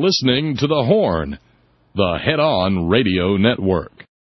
listening to The Horn, the head-on radio network.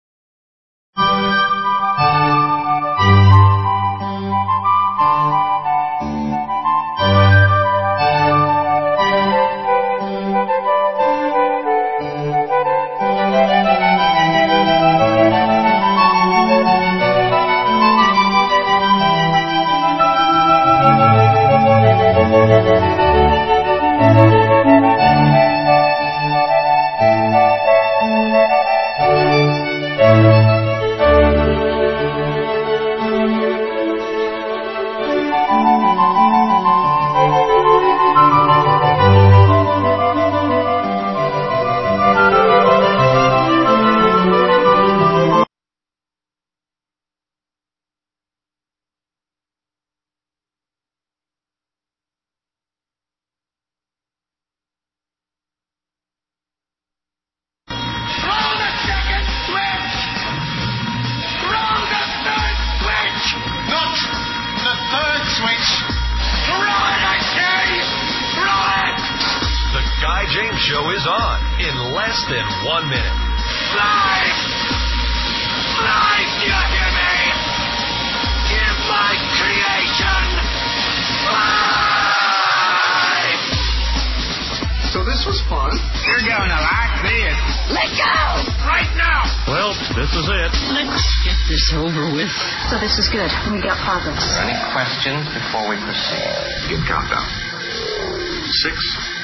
Before we proceed, give countdown. 6,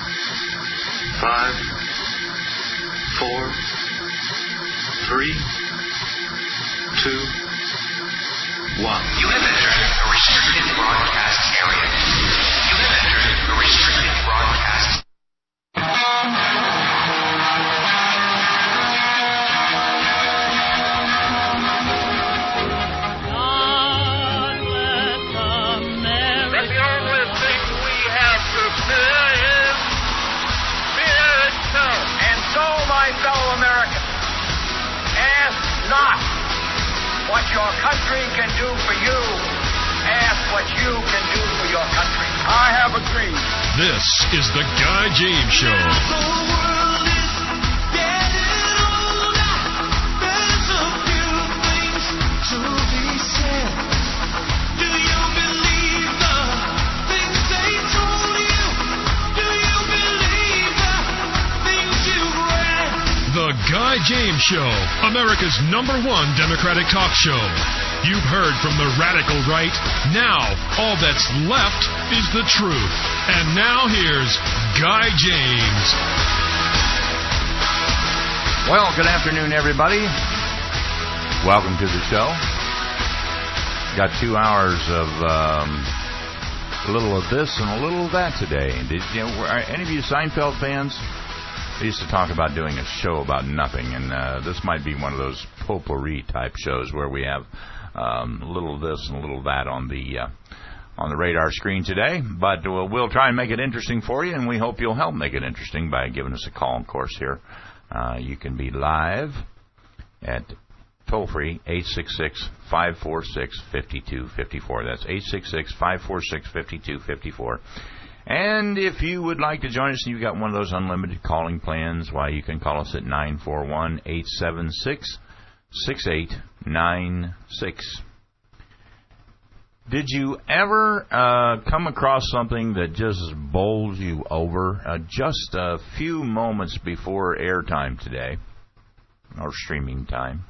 5, 4, 3, 2, 1. You have entered a restricted broadcast area. You have entered a restricted broadcast. What your country can do for you. Ask what you can do for your country. I have a dream. This is the Guy James Show. The world is getting older. There's a few things to be said. Do you believe the things they told you? Do you believe the things you've read? The Guy James Show, America's #1 Democratic talk show. You've heard from the radical right. Now, all that's left is the truth. And now here's Guy James. Well, good afternoon, everybody. Welcome to the show. Got 2 hours of a little of this and a little of that today. Are any of you Seinfeld fans? I used to talk about doing a show about nothing, and this might be one of those potpourri type shows where we have a little of this and a little of that on the radar screen today. But we'll try and make it interesting for you, and we hope you'll help make it interesting by giving us a call. Of course, here you can be live at toll-free 866-546-5254. That's 866-546-5254. And if you would like to join us and you've got one of those unlimited calling plans, why, you can call us at 941-876-6896. Did you ever come across something that just bowls you over just a few moments before airtime today, or streaming time?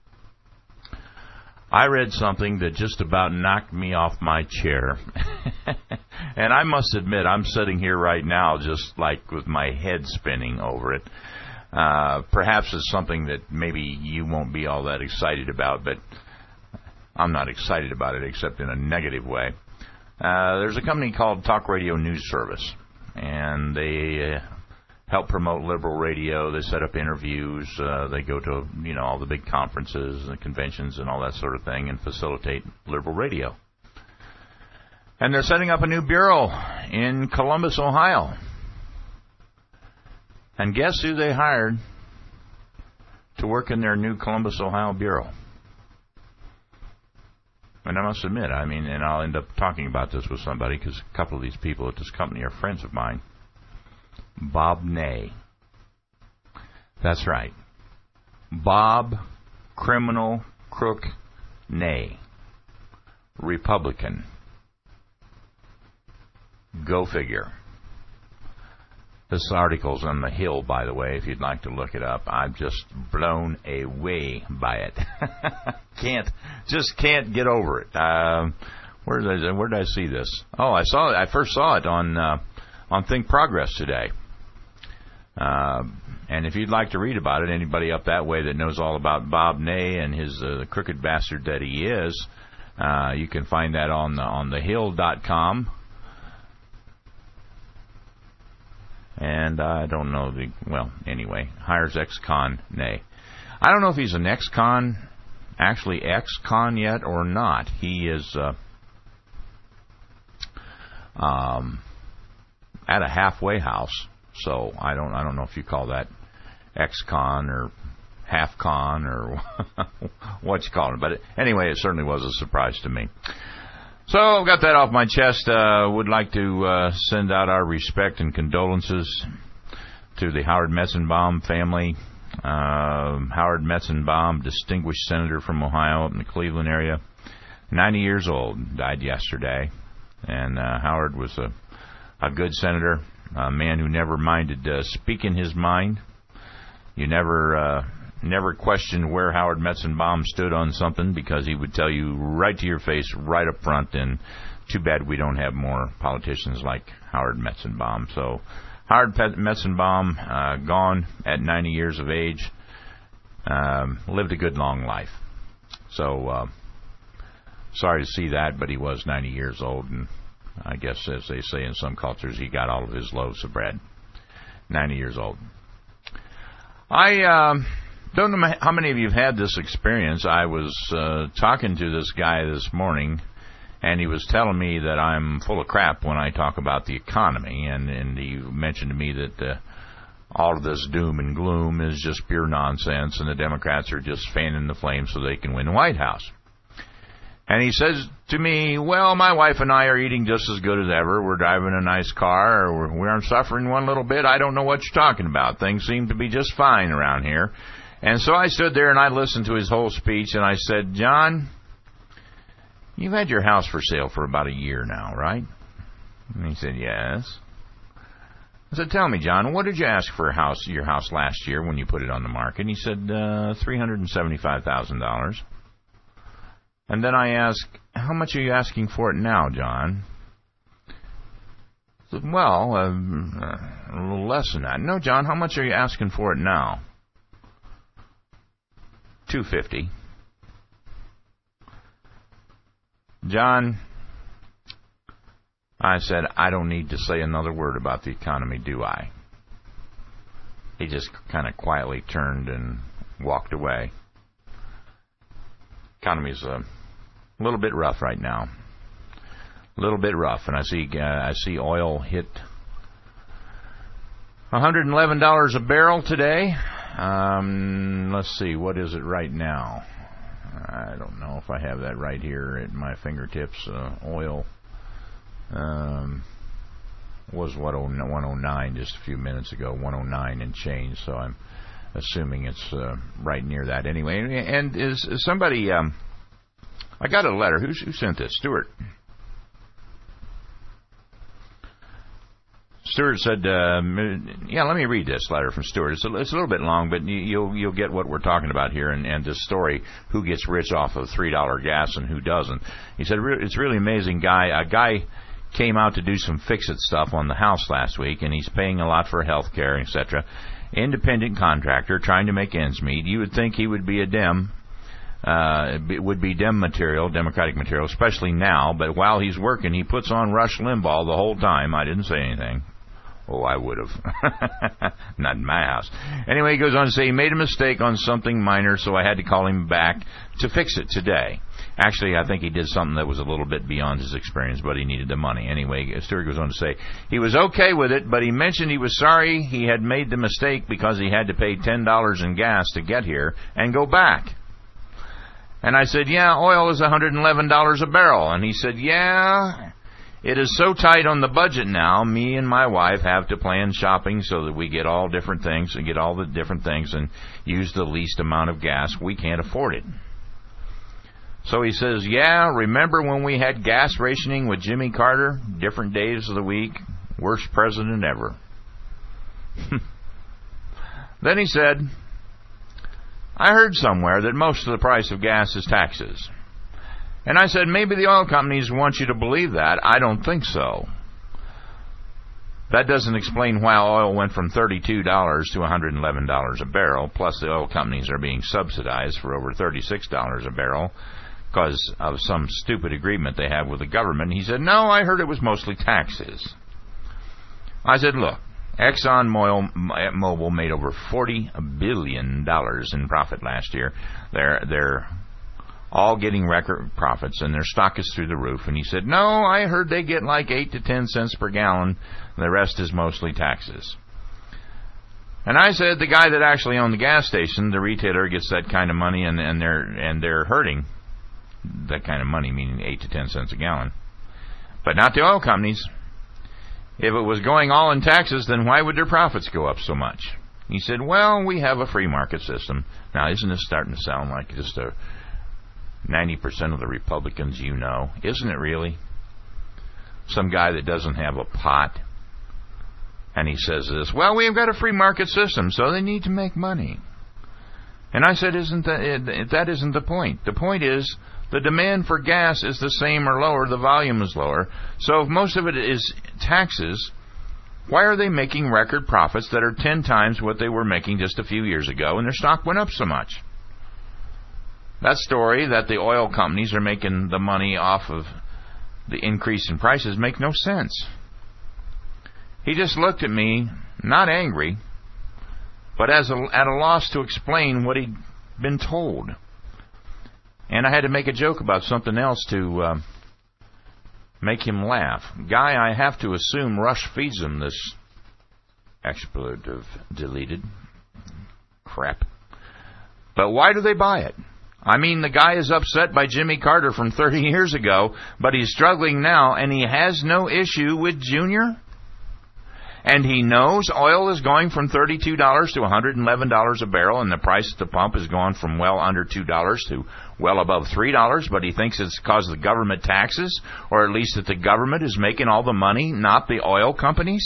I read something that just about knocked me off my chair. And I must admit, I'm sitting here right now just like with my head spinning over it. Perhaps it's something that maybe you won't be all that excited about, but I'm not excited about it except in a negative way. There's a company called Talk Radio News Service, and they help promote liberal radio. They set up interviews. They go to all the big conferences and conventions and all that sort of thing and facilitate liberal radio. And they're setting up a new bureau in Columbus, Ohio. And guess who they hired to work in their new Columbus, Ohio bureau? And I must admit, and I'll end up talking about this with somebody because a couple of these people at this company are friends of mine. Bob Ney. That's right. Bob, criminal, crook, nay. Republican. Go figure. This article's on the Hill, by the way, if you'd like to look it up. I'm just blown away by it. Can't get over it. Where did I see this? Oh, I first saw it on Think Progress today. And if you'd like to read about it, anybody up that way that knows all about Bob Ney and his the crooked bastard that he is, you can find that on thehill.com. And I don't know anyway, hires ex-con Ney. I don't know if he's an ex-con, actually ex-con yet or not. He is at a halfway house, so I don't know if you call that ex-con or half-con or what you call it. But anyway, it certainly was a surprise to me. So I've got that off my chest. Would like to send out our respect and condolences to the Howard Metzenbaum family. Howard Metzenbaum, distinguished senator from Ohio up in the Cleveland area, 90 years old, died yesterday. And Howard was a good senator, a man who never minded speaking his mind. You never questioned where Howard Metzenbaum stood on something, because he would tell you right to your face, right up front. And too bad we don't have more politicians like Howard Metzenbaum. So Howard Metzenbaum, gone at 90 years of age, lived a good long life. So sorry to see that, but he was 90 years old, and I guess, as they say in some cultures, he got all of his loaves of bread. 90 years old. I don't know how many of you have had this experience. I was talking to this guy this morning, and he was telling me that I'm full of crap when I talk about the economy, and he mentioned to me that all of this doom and gloom is just pure nonsense, and the Democrats are just fanning the flames so they can win the White House. And he says to me, well, my wife and I are eating just as good as ever. We're driving a nice car. Or we aren't suffering one little bit. I don't know what you're talking about. Things seem to be just fine around here. And so I stood there and I listened to his whole speech, and I said, John, you've had your house for sale for about a year now, right? And he said, yes. I said, tell me, John, what did you ask for your house last year when you put it on the market? And he said, $375,000. And then I asked, how much are you asking for it now, John? I said, well, a little less than that. No, John, how much are you asking for it now? $250. John, I said, I don't need to say another word about the economy, do I? He just kind of quietly turned and walked away. Economy's a little bit rough right now. A little bit rough. And I see oil hit $111 a barrel today. Let's see, what is it right now? I don't know if I have that right here at my fingertips. Oil was 109 just a few minutes ago, 109 and change, so I'm assuming it's right near that anyway. And is somebody, I got a letter. Who sent this? Stuart. Stuart said, yeah, let me read this letter from Stuart. It's a little bit long, but you'll get what we're talking about here, and this story, who gets rich off of $3 gas and who doesn't. He said, it's really amazing, a guy came out to do some fix-it stuff on the house last week, and he's paying a lot for health care, etc. Independent contractor, trying to make ends meet. You would think he would be a Democratic material, especially now, but while he's working, he puts on Rush Limbaugh the whole time. I didn't say anything. Oh, I would have. Not in my house. Anyway, he goes on to say he made a mistake on something minor, so I had to call him back to fix it today. Actually, I think he did something that was a little bit beyond his experience, but he needed the money. Anyway, Stuart goes on to say he was okay with it, but he mentioned he was sorry he had made the mistake because he had to pay $10 in gas to get here and go back. And I said, yeah, oil is $111 a barrel. And he said, yeah, It is so tight on the budget now, me and my wife have to plan shopping so that we get all different things and get all the different things and use the least amount of gas. We can't afford it. So he says, yeah, remember when we had gas rationing with Jimmy Carter? Different days of the week. Worst president ever. Then he said, I heard somewhere that most of the price of gas is taxes. And I said, maybe the oil companies want you to believe that. I don't think so. That doesn't explain why oil went from $32 to $111 a barrel, plus the oil companies are being subsidized for over $36 a barrel because of some stupid agreement they have with the government. He said, no, I heard it was mostly taxes. I said, look, ExxonMobil made over $40 billion in profit last year. They're all getting record profits, and their stock is through the roof. And he said, no, I heard they get like 8 to 10 cents per gallon. The rest is mostly taxes. And I said, the guy that actually owned the gas station, the retailer, gets that kind of money, and they're hurting that kind of money, meaning 8 to 10 cents a gallon. But not the oil companies. If it was going all in taxes, then why would their profits go up so much? He said, well, we have a free market system. Now, isn't this starting to sound like just a 90% of the Republicans you know? Isn't it really? Some guy that doesn't have a pot, and he says this, well, we've got a free market system, so they need to make money. And I said, that isn't the point. The point is, the demand for gas is the same or lower, the volume is lower. So if most of it is taxes, why are they making record profits that are 10 times what they were making just a few years ago, and their stock went up so much? That story that the oil companies are making the money off of the increase in prices make no sense. He just looked at me, not angry, but at a loss to explain what he'd been told. And I had to make a joke about something else to make him laugh. Guy, I have to assume Rush feeds him this expletive deleted crap. But why do they buy it? I mean, the guy is upset by Jimmy Carter from 30 years ago, but he's struggling now, and he has no issue with Junior? And he knows oil is going from $32 to $111 a barrel, and the price at the pump is going from well under $2 to well above $3, but he thinks it's because of the government taxes, or at least that the government is making all the money, not the oil companies?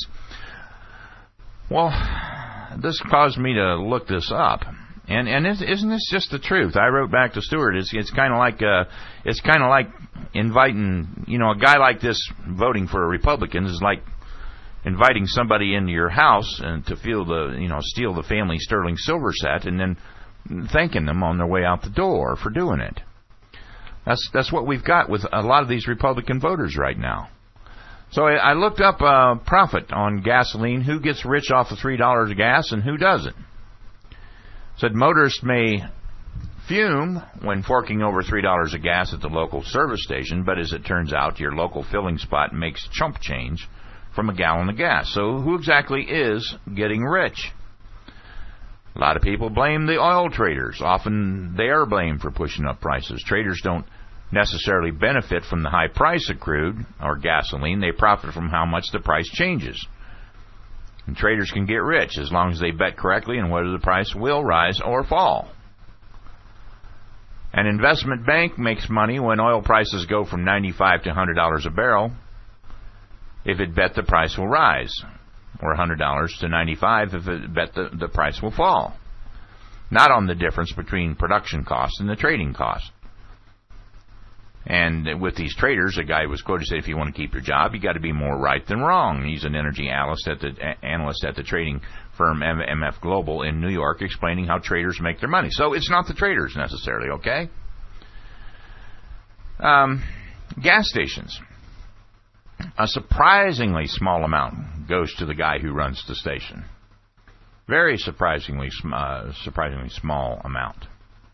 Well, this caused me to look this up. And isn't this just the truth? I wrote back to Stewart. It's kind of like inviting, a guy like this voting for a Republican is like inviting somebody into your house and to steal the family sterling silver set and then thanking them on their way out the door for doing it. That's what we've got with a lot of these Republican voters right now. So I looked up profit on gasoline, who gets rich off of $3 of gas and who doesn't. Said motorists may fume when forking over $3 of gas at the local service station, but as it turns out, your local filling spot makes chump change from a gallon of gas. So who exactly is getting rich? A lot of people blame the oil traders. Often they are blamed for pushing up prices. Traders don't necessarily benefit from the high price of crude or gasoline. They profit from how much the price changes. And traders can get rich as long as they bet correctly on whether the price will rise or fall. An investment bank makes money when oil prices go from $95 to $100 a barrel if it bet the price will rise, or $100 to $95 if it bet the price will fall. Not on the difference between production cost and the trading cost. And with these traders, a guy was quoted said, if you want to keep your job, you got to be more right than wrong. He's an energy analyst at the trading firm MF Global in New York, explaining how traders make their money. So it's not the traders necessarily, okay? Gas stations. A surprisingly small amount goes to the guy who runs the station. Very surprisingly small amount.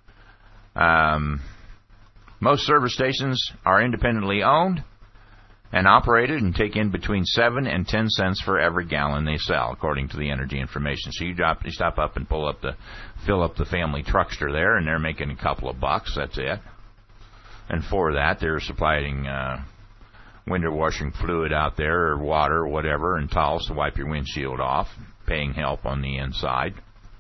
Most service stations are independently owned and operated and take in between 7 and 10 cents for every gallon they sell, according to the Energy Information. So you stop up and fill up the family truckster there, and they're making a couple of bucks. That's it. And for that, they're supplying window washing fluid out there, or water, or whatever, and towels to wipe your windshield off, paying help on the inside,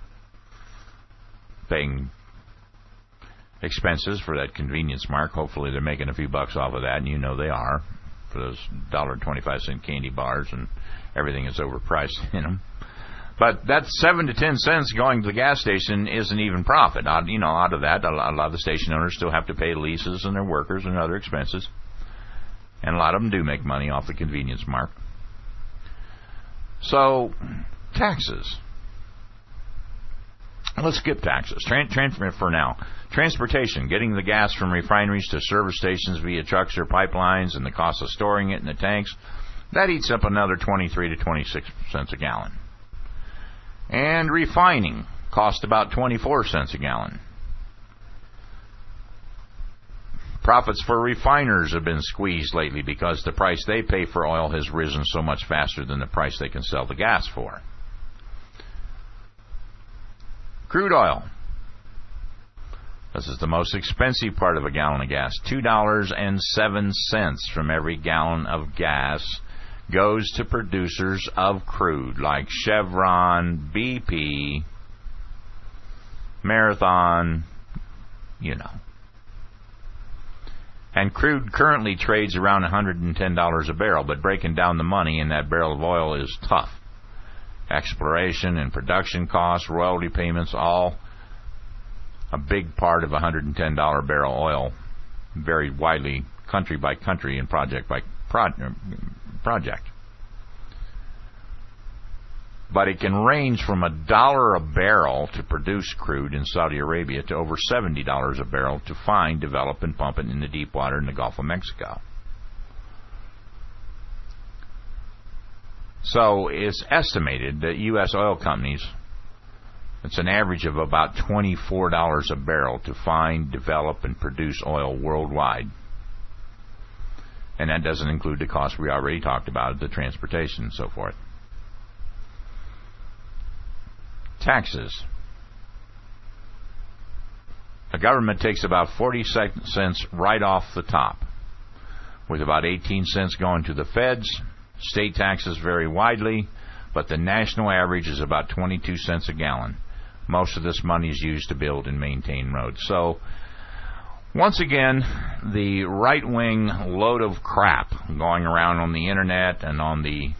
paying expenses for that convenience mark. Hopefully they're making a few bucks off of that, and you know they are, for those $1.25 candy bars, and everything is overpriced in them. But that 7 to 10 cents going to the gas station isn't even profit. Out of that, a lot of the station owners still have to pay leases and their workers and other expenses. And a lot of them do make money off the convenience mark. So, taxes. Let's skip taxes. For now. Transportation, getting the gas from refineries to service stations via trucks or pipelines, and the cost of storing it in the tanks, that eats up another 23 to 26 cents a gallon. And refining cost about 24 cents a gallon. Profits for refiners have been squeezed lately because the price they pay for oil has risen so much faster than the price they can sell the gas for. Crude oil. This is the most expensive part of a gallon of gas. $2.07 from every gallon of gas goes to producers of crude like Chevron, BP, Marathon, And crude currently trades around $110 a barrel, but breaking down the money in that barrel of oil is tough. Exploration and production costs, royalty payments, all a big part of $110 barrel oil, varied widely country by country and project by project. But it can range from $1 a barrel to produce crude in Saudi Arabia to over $70 a barrel to find, develop, and pump it in the deep water in the Gulf of Mexico. So it's estimated that U.S. oil companies, it's an average of about $24 a barrel to find, develop, and produce oil worldwide. And that doesn't include the cost we already talked about, the transportation and so forth. Taxes. The government takes about 40 cents right off the top, with about 18 cents going to the feds. State taxes vary widely, but the national average is about 22 cents a gallon. Most of this money is used to build and maintain roads. So, once again, the right-wing load of crap going around on the internet and on the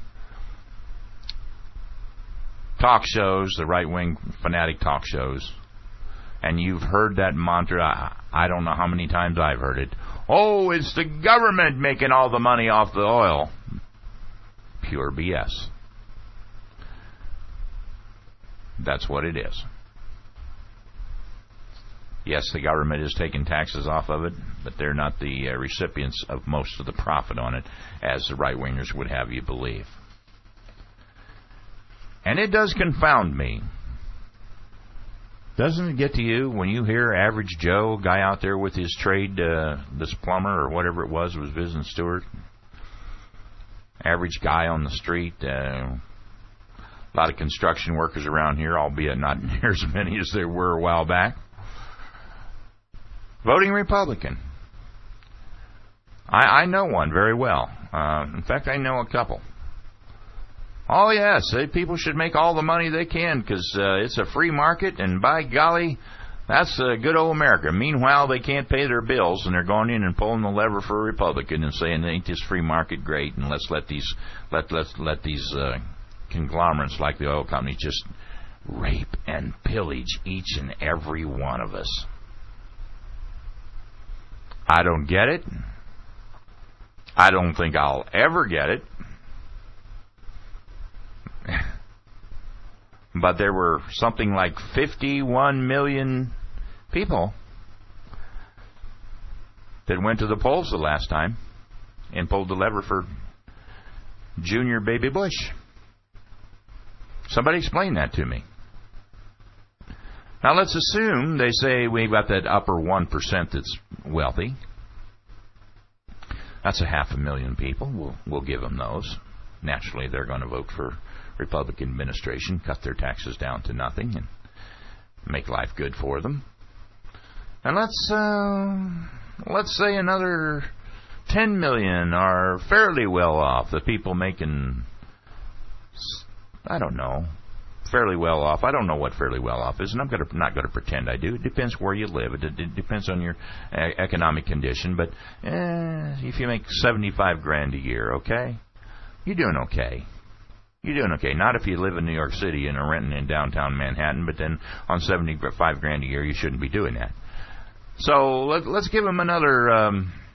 talk shows, the right-wing fanatic talk shows, and you've heard that mantra, I don't know how many times I've heard it. Oh, it's the government making all the money off the oil. Pure BS. That's what it is. Yes, the government is taking taxes off of it, but they're not the recipients of most of the profit on it, as the right-wingers would have you believe. And it does confound me. Doesn't it get to you when you hear average Joe, guy out there with his trade, this plumber or whatever it was business steward, average guy on the street, a lot of construction workers around here, albeit not near as many as there were a while back, voting Republican. I know one very well. In fact, I know a couple. Oh, yes, people should make all the money they can because it's a free market, and by golly, that's good old America. Meanwhile, they can't pay their bills, and they're going in and pulling the lever for a Republican and saying, ain't this free market great, and let's let these conglomerates like the oil companies just rape and pillage each and every one of us. I don't get it. I don't think I'll ever get it. But there were something like 51 million people that went to the polls the last time and pulled the lever for Junior Baby Bush. Somebody explain that to me. Now let's assume they say we've got that upper 1% that's wealthy. That's 500,000 people. We'll give them those. Naturally, they're going to vote for Republican administration, cut their taxes down to nothing, and make life good for them. And let's say another 10 million are fairly well off. The people making, I don't know, fairly well off. I don't know what fairly well off is, and I'm not going to pretend I do. It depends where you live. It depends on your economic condition. But if you make $75,000 a year, okay, you're doing okay. You're doing okay. Not if you live in New York City and are renting in downtown Manhattan, but then on $75,000 a year, you shouldn't be doing that. So let's give them another,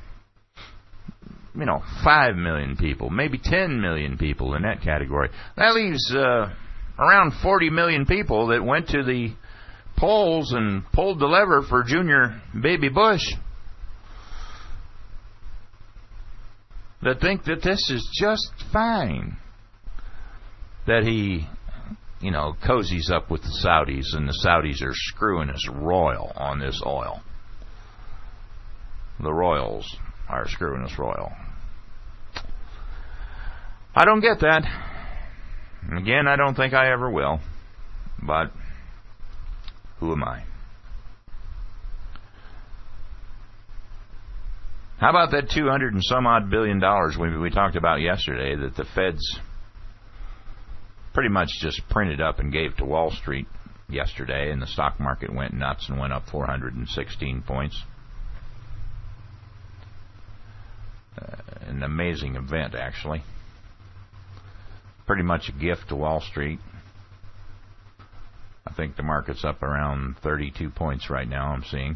5 million people, maybe 10 million people in that category. That leaves around 40 million people that went to the polls and pulled the lever for Junior Baby Bush that think that this is just fine. That he, cozies up with the Saudis, and the Saudis are screwing us royal on this oil. The royals are screwing us royal. I don't get that. Again, I don't think I ever will. But who am I? How about that $200 and some odd billion we talked about yesterday that the Feds pretty much just printed up and gave to Wall Street yesterday, and the stock market went nuts and went up 416 points. An amazing event, actually. Pretty much a gift to Wall Street. I think the market's up around 32 points right now, I'm seeing.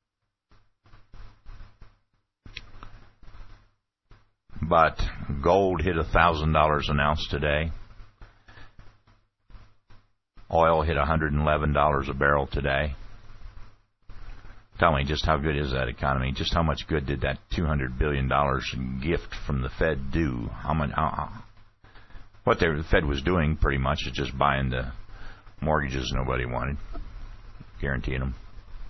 But gold hit $1,000 an ounce today. Oil hit $111 a barrel today. Tell me, just how good is that economy? Just how much good did that $200 billion gift from the Fed do? What the Fed was doing pretty much is just buying the mortgages nobody wanted, guaranteeing them.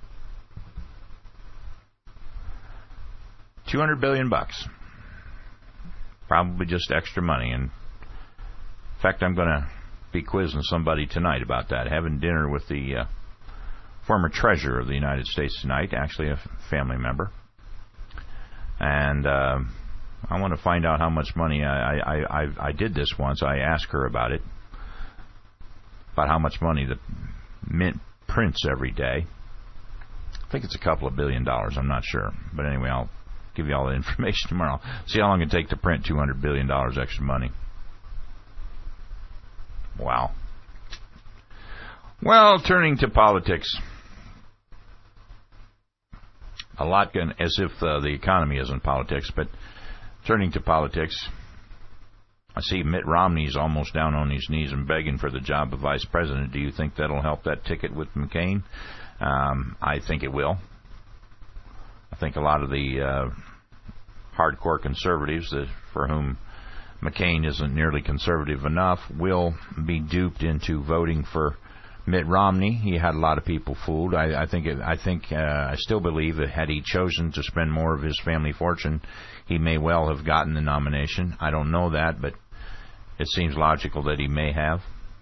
$200 billion. Probably just extra money. And in fact, I'm going to be quizzing somebody tonight about that. Having dinner with the former treasurer of the United States tonight, actually a family member. And I want to find out how much money I did this once. I asked her about it, about how much money the Mint prints every day. I think it's a couple of $1 billion. I'm not sure. But anyway, I'll give you all the information tomorrow. See how long it takes to print $200 billion extra money. Wow. Well, turning to politics. A lot as if the economy isn't politics, but turning to politics, I see Mitt Romney's almost down on his knees and begging for the job of vice president. Do you think that'll help that ticket with McCain? I think it will. I think a lot of the hardcore conservatives for whom McCain isn't nearly conservative enough will be duped into voting for Mitt Romney. He had a lot of people fooled. I still believe that had he chosen to spend more of his family fortune, he may well have gotten the nomination. I don't know that, but it seems logical that he may have.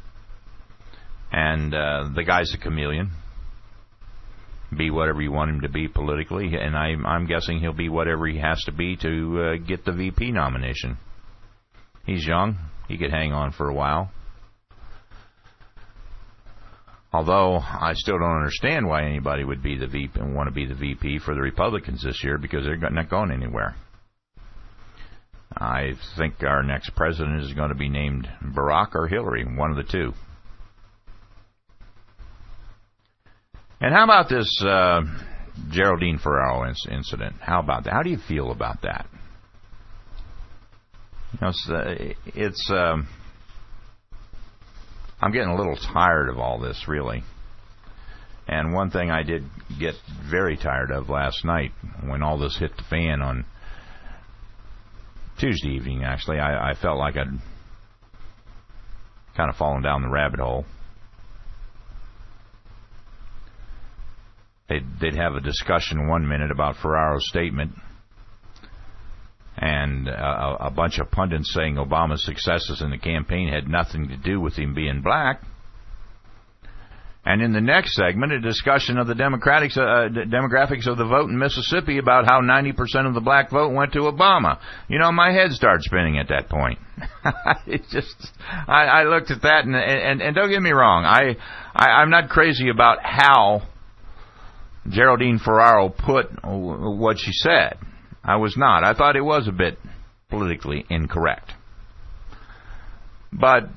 And the guy's a chameleon. Be whatever you want him to be politically, and I'm guessing he'll be whatever he has to be to get the VP nomination. He's young. He could hang on for a while. Although I still don't understand why anybody would be the VP and want to be the VP for the Republicans this year, because they're not going anywhere. I think our next president is going to be named Barack or Hillary, one of the two. And how about this Geraldine Ferraro incident? How about that? How do you feel about that? I'm getting a little tired of all this, really. And one thing I did get very tired of last night, when all this hit the fan on Tuesday evening, actually, I felt like I'd kind of fallen down the rabbit hole. They'd have a discussion 1 minute about Ferraro's statement, and a bunch of pundits saying Obama's successes in the campaign had nothing to do with him being black. And in the next segment, a discussion of the demographics of the vote in Mississippi about how 90% of the black vote went to Obama. You know, my head started spinning at that point. I looked at that, and don't get me wrong, I'm not crazy about how Geraldine Ferraro put what she said. I was not. I thought it was a bit politically incorrect. But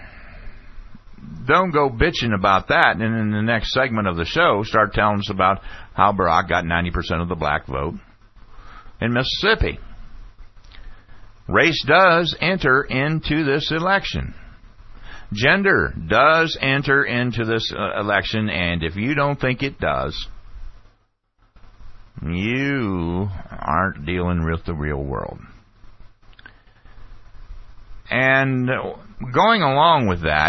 don't go bitching about that, and in the next segment of the show, start telling us about how Barack got 90% of the black vote in Mississippi. Race does enter into this election. Gender does enter into this election, and if you don't think it does, you aren't dealing with the real world. And going along with that,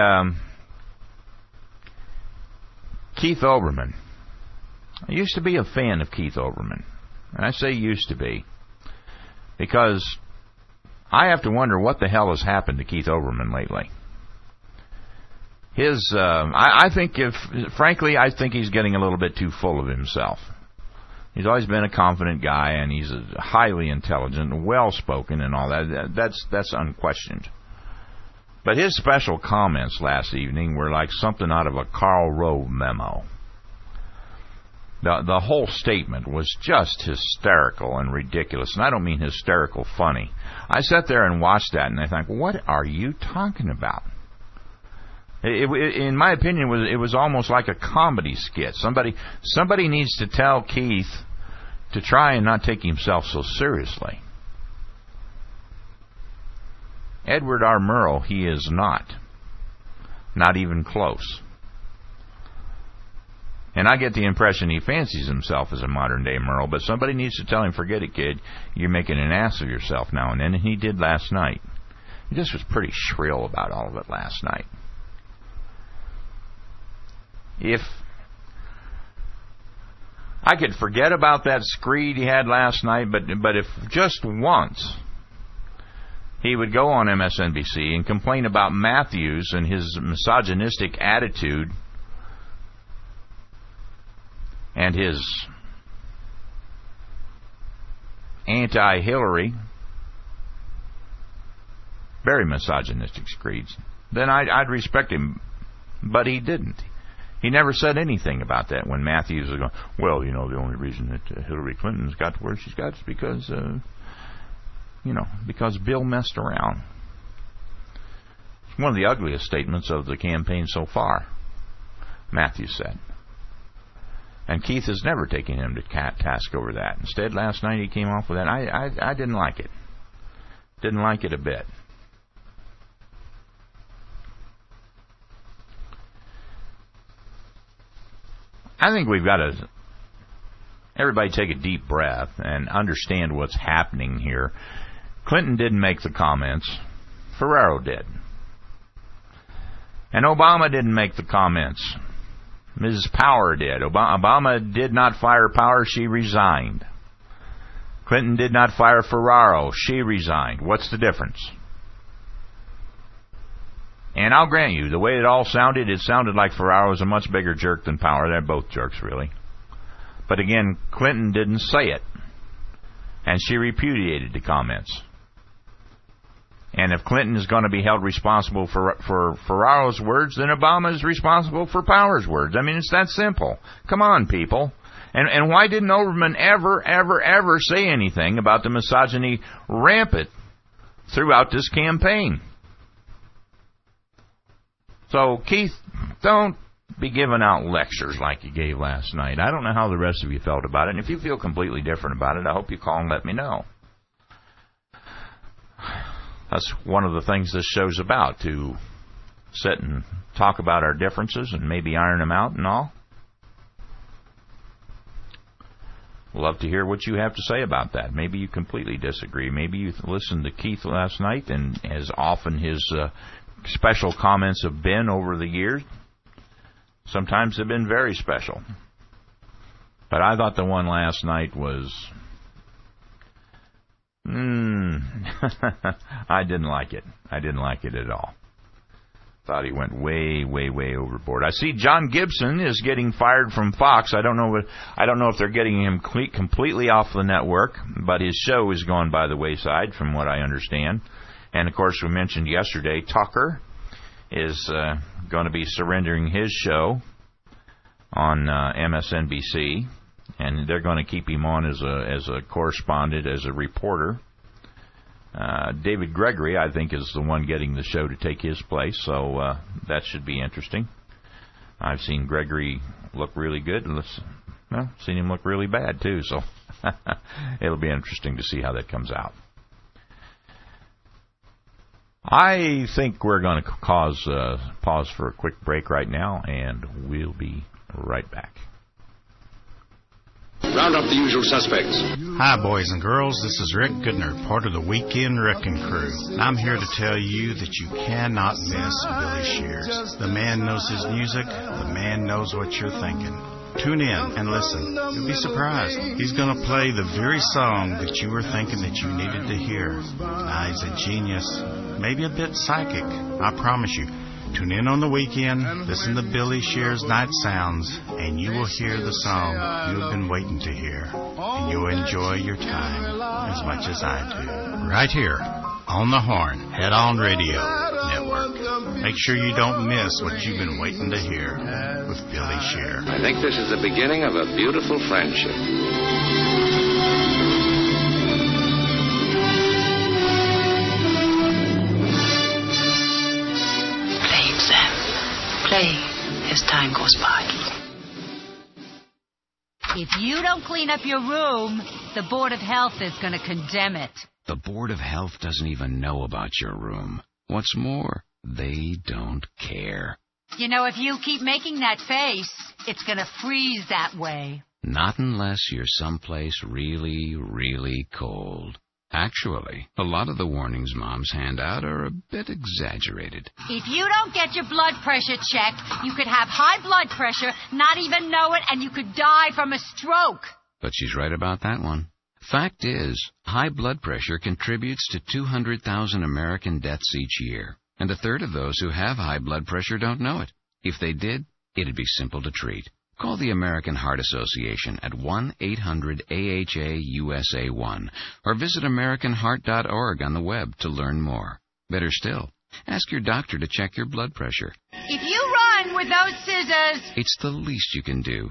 Keith Olbermann. I used to be a fan of Keith Olbermann. And I say used to be because I have to wonder what the hell has happened to Keith Olbermann lately. I think he's getting a little bit too full of himself. He's always been a confident guy, and he's highly intelligent and well-spoken and all that. That's unquestioned. But his special comments last evening were like something out of a Karl Rove memo. The whole statement was just hysterical and ridiculous, and I don't mean hysterical funny. I sat there and watched that, and I thought, what are you talking about? In my opinion, it was almost like a comedy skit. Somebody needs to tell Keith to try and not take himself so seriously. Edward R. Murrow, he is not. Not even close. And I get the impression he fancies himself as a modern-day Murrow, but somebody needs to tell him, forget it, kid. You're making an ass of yourself now and then, and he did last night. He just was pretty shrill about all of it last night. If I could forget about that screed he had last night, but if just once he would go on MSNBC and complain about Matthews and his misogynistic attitude and his anti-Hillary, very misogynistic screeds, then I'd respect him, but he didn't. He never said anything about that when Matthews was going, well, you know, the only reason that Hillary Clinton's got to where she's got is because, because Bill messed around. It's one of the ugliest statements of the campaign so far, Matthews said. And Keith has never taken him to task over that. Instead, last night he came off with that. I didn't like it. Didn't like it a bit. I think we've got to, everybody take a deep breath and understand what's happening here. Clinton didn't make the comments. Ferraro did. And Obama didn't make the comments. Mrs. Power did. Obama did not fire Power. She resigned. Clinton did not fire Ferraro. She resigned. What's the difference? And I'll grant you, the way it all sounded, it sounded like Ferraro was a much bigger jerk than Power. They're both jerks, really. But again, Clinton didn't say it. And she repudiated the comments. And if Clinton is going to be held responsible for Ferraro's words, then Obama is responsible for Power's words. I mean, it's that simple. Come on, people. And why didn't Olbermann ever say anything about the misogyny rampant throughout this campaign? So, Keith, don't be giving out lectures like you gave last night. I don't know how the rest of you felt about it, and if you feel completely different about it, I hope you call and let me know. That's one of the things this show's about, to sit and talk about our differences and maybe iron them out and all. Love to hear what you have to say about that. Maybe you completely disagree. Maybe you listened to Keith last night, and as often his special comments have been over the years, sometimes they've been very special. But I thought the one last night was... I didn't like it. I didn't like it at all. thought he went way, way, way overboard. I see John Gibson is getting fired from Fox. I don't know if they're getting him completely off the network, but his show is gone by the wayside, from what I understand. And of course, we mentioned yesterday, Tucker is going to be surrendering his show on MSNBC, and they're going to keep him on as a correspondent, as a reporter. David Gregory, I think, is the one getting the show to take his place, so that should be interesting. I've seen Gregory look really good, and seen him look really bad, too, so it'll be interesting to see how that comes out. I think we're going to pause for a quick break right now, and we'll be right back. Round up the usual suspects. Hi, boys and girls. This is Rick Goodner, part of the Weekend Wrecking Crew. And I'm here to tell you that you cannot miss Billy Shears. The man knows his music. The man knows what you're thinking. Tune in and listen. You'll be surprised. He's going to play the very song that you were thinking that you needed to hear. Now, he's a genius. Maybe a bit psychic. I promise you. Tune in on the weekend, listen to Billy Shears' Night Sounds, and you will hear the song you have been waiting to hear. And you'll enjoy your time as much as I do. Right here on the Horn Head On Radio Network. Make sure you don't miss what you've been waiting to hear with Billy Shears. I think this is the beginning of a beautiful friendship. Play as time goes by. If you don't clean up your room, the Board of Health is going to condemn it. The Board of Health doesn't even know about your room. What's more, they don't care. You know, if you keep making that face, it's going to freeze that way. Not unless you're someplace really, really cold. Actually, a lot of the warnings moms hand out are a bit exaggerated. If you don't get your blood pressure checked, you could have high blood pressure, not even know it, and you could die from a stroke. But she's right about that one. Fact is, high blood pressure contributes to 200,000 American deaths each year, and a third of those who have high blood pressure don't know it. If they did, it'd be simple to treat. Call the American Heart Association at 1-800-AHA-USA1 or visit AmericanHeart.org on the web to learn more. Better still, ask your doctor to check your blood pressure. If you run with those scissors, it's the least you can do.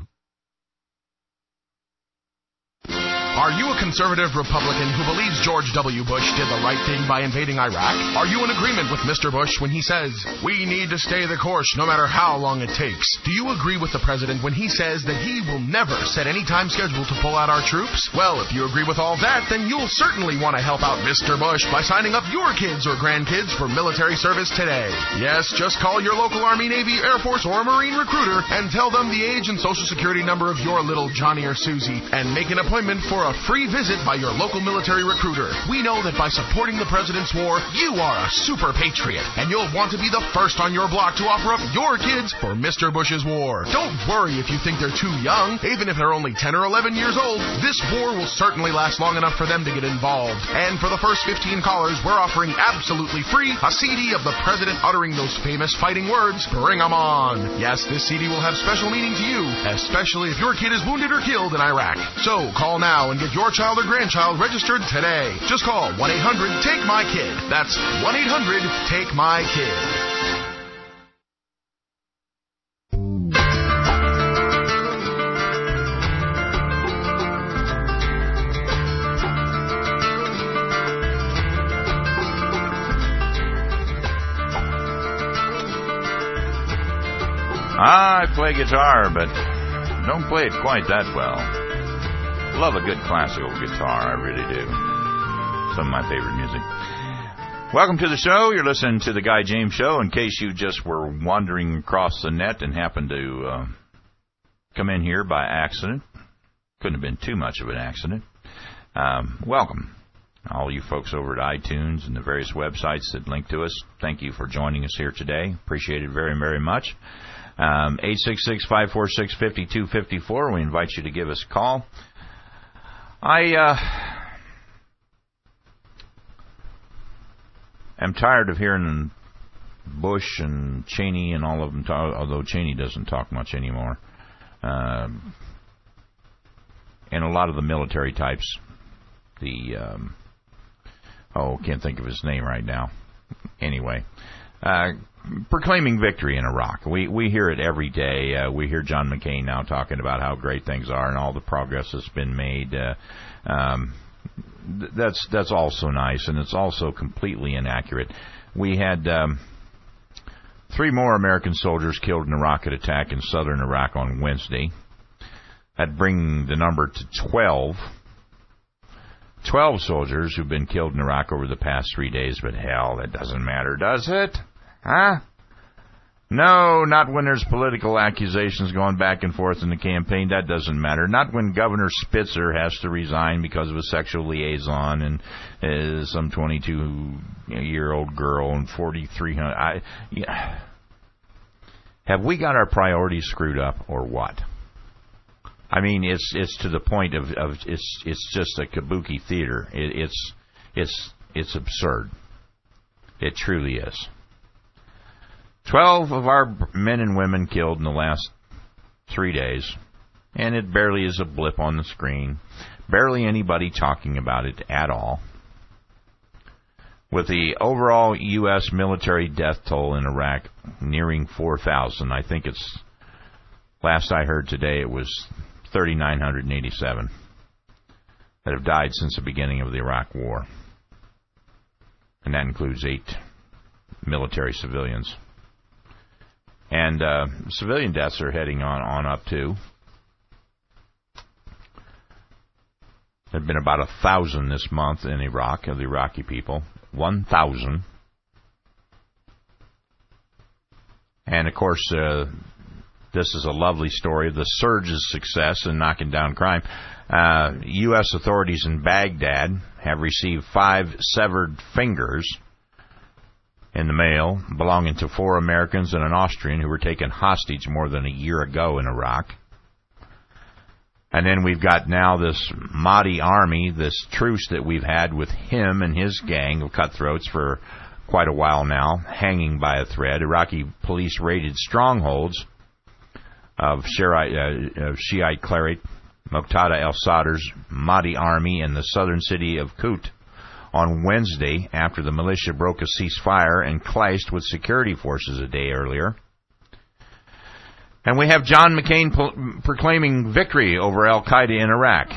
Are you a conservative Republican who believes George W. Bush did the right thing by invading Iraq? Are you in agreement with Mr. Bush when he says, "We need to stay the course no matter how long it takes"? Do you agree with the president when he says that he will never set any time schedule to pull out our troops? Well, if you agree with all that, then you'll certainly want to help out Mr. Bush by signing up your kids or grandkids for military service today. Yes, just call your local Army, Navy, Air Force, or Marine recruiter and tell them the age and social security number of your little Johnny or Susie and make an appointment for a free visit by your local military recruiter. We know that by supporting the president's war, you are a super patriot, and you'll want to be the first on your block to offer up your kids for Mr. Bush's war. Don't worry if you think they're too young. Even if they're only 10 or 11 years old, this war will certainly last long enough for them to get involved. And for the first 15 callers, we're offering absolutely free a CD of the president uttering those famous fighting words, "Bring 'em on." Yes, this CD will have special meaning to you, especially if your kid is wounded or killed in Iraq. So call now and get your child or grandchild registered today. Just call 1-800-TAKE-MY-KID. That's 1-800-TAKE-MY-KID. I play guitar, but don't play it quite that well. Love a good classical guitar, I really do. Some of my favorite music. Welcome to the show. You're listening to The Guy James Show. In case you just were wandering across the net and happened to come in here by accident. Couldn't have been too much of an accident. Welcome. All you folks over at iTunes and the various websites that link to us, thank you for joining us here today. Appreciate it very, very much. 866-546-5254. We invite you to give us a call. I am tired of hearing Bush and Cheney and all of them, although Cheney doesn't talk much anymore. And a lot of the military types, can't think of his name right now. Anyway, proclaiming victory in Iraq. We hear it every day. We hear John McCain now talking about how great things are and all the progress that's been made. That's also nice, and it's also completely inaccurate. We had 3 more American soldiers killed in a rocket attack in southern Iraq on Wednesday. That brings the number to 12. 12 soldiers who've been killed in Iraq over the past 3 days, but hell, that doesn't matter, does it? Huh? No, not when there's political accusations going back and forth in the campaign. That doesn't matter. Not when Governor Spitzer has to resign because of a sexual liaison and some 22-year-old girl and 4,300. Have we got our priorities screwed up or what? I mean, it's to the point of it's just a kabuki theater. It's absurd. It truly is. 12 of our men and women killed in the last 3 days, and it barely is a blip on the screen. Barely anybody talking about it at all. With the overall U.S. military death toll in Iraq nearing 4,000, I think it's, last I heard today, it was 3,987 that have died since the beginning of the Iraq War. And that includes 8 military civilians. And civilian deaths are heading on up, too. There have been about 1,000 this month in Iraq, of the Iraqi people. 1,000. And, of course, this is a lovely story of the surge's success in knocking down crime. U.S. authorities in Baghdad have received 5 severed fingers in the mail belonging to 4 Americans and an Austrian who were taken hostage more than a year ago in Iraq. And then we've got now this Mahdi army, this truce that we've had with him and his gang of cutthroats for quite a while now, hanging by a thread. Iraqi police raided strongholds of Shiite cleric Muqtada al-Sadr's Mahdi army in the southern city of Kut on Wednesday after the militia broke a ceasefire and clashed with security forces a day earlier. And we have John McCain proclaiming victory over al-Qaeda in Iraq.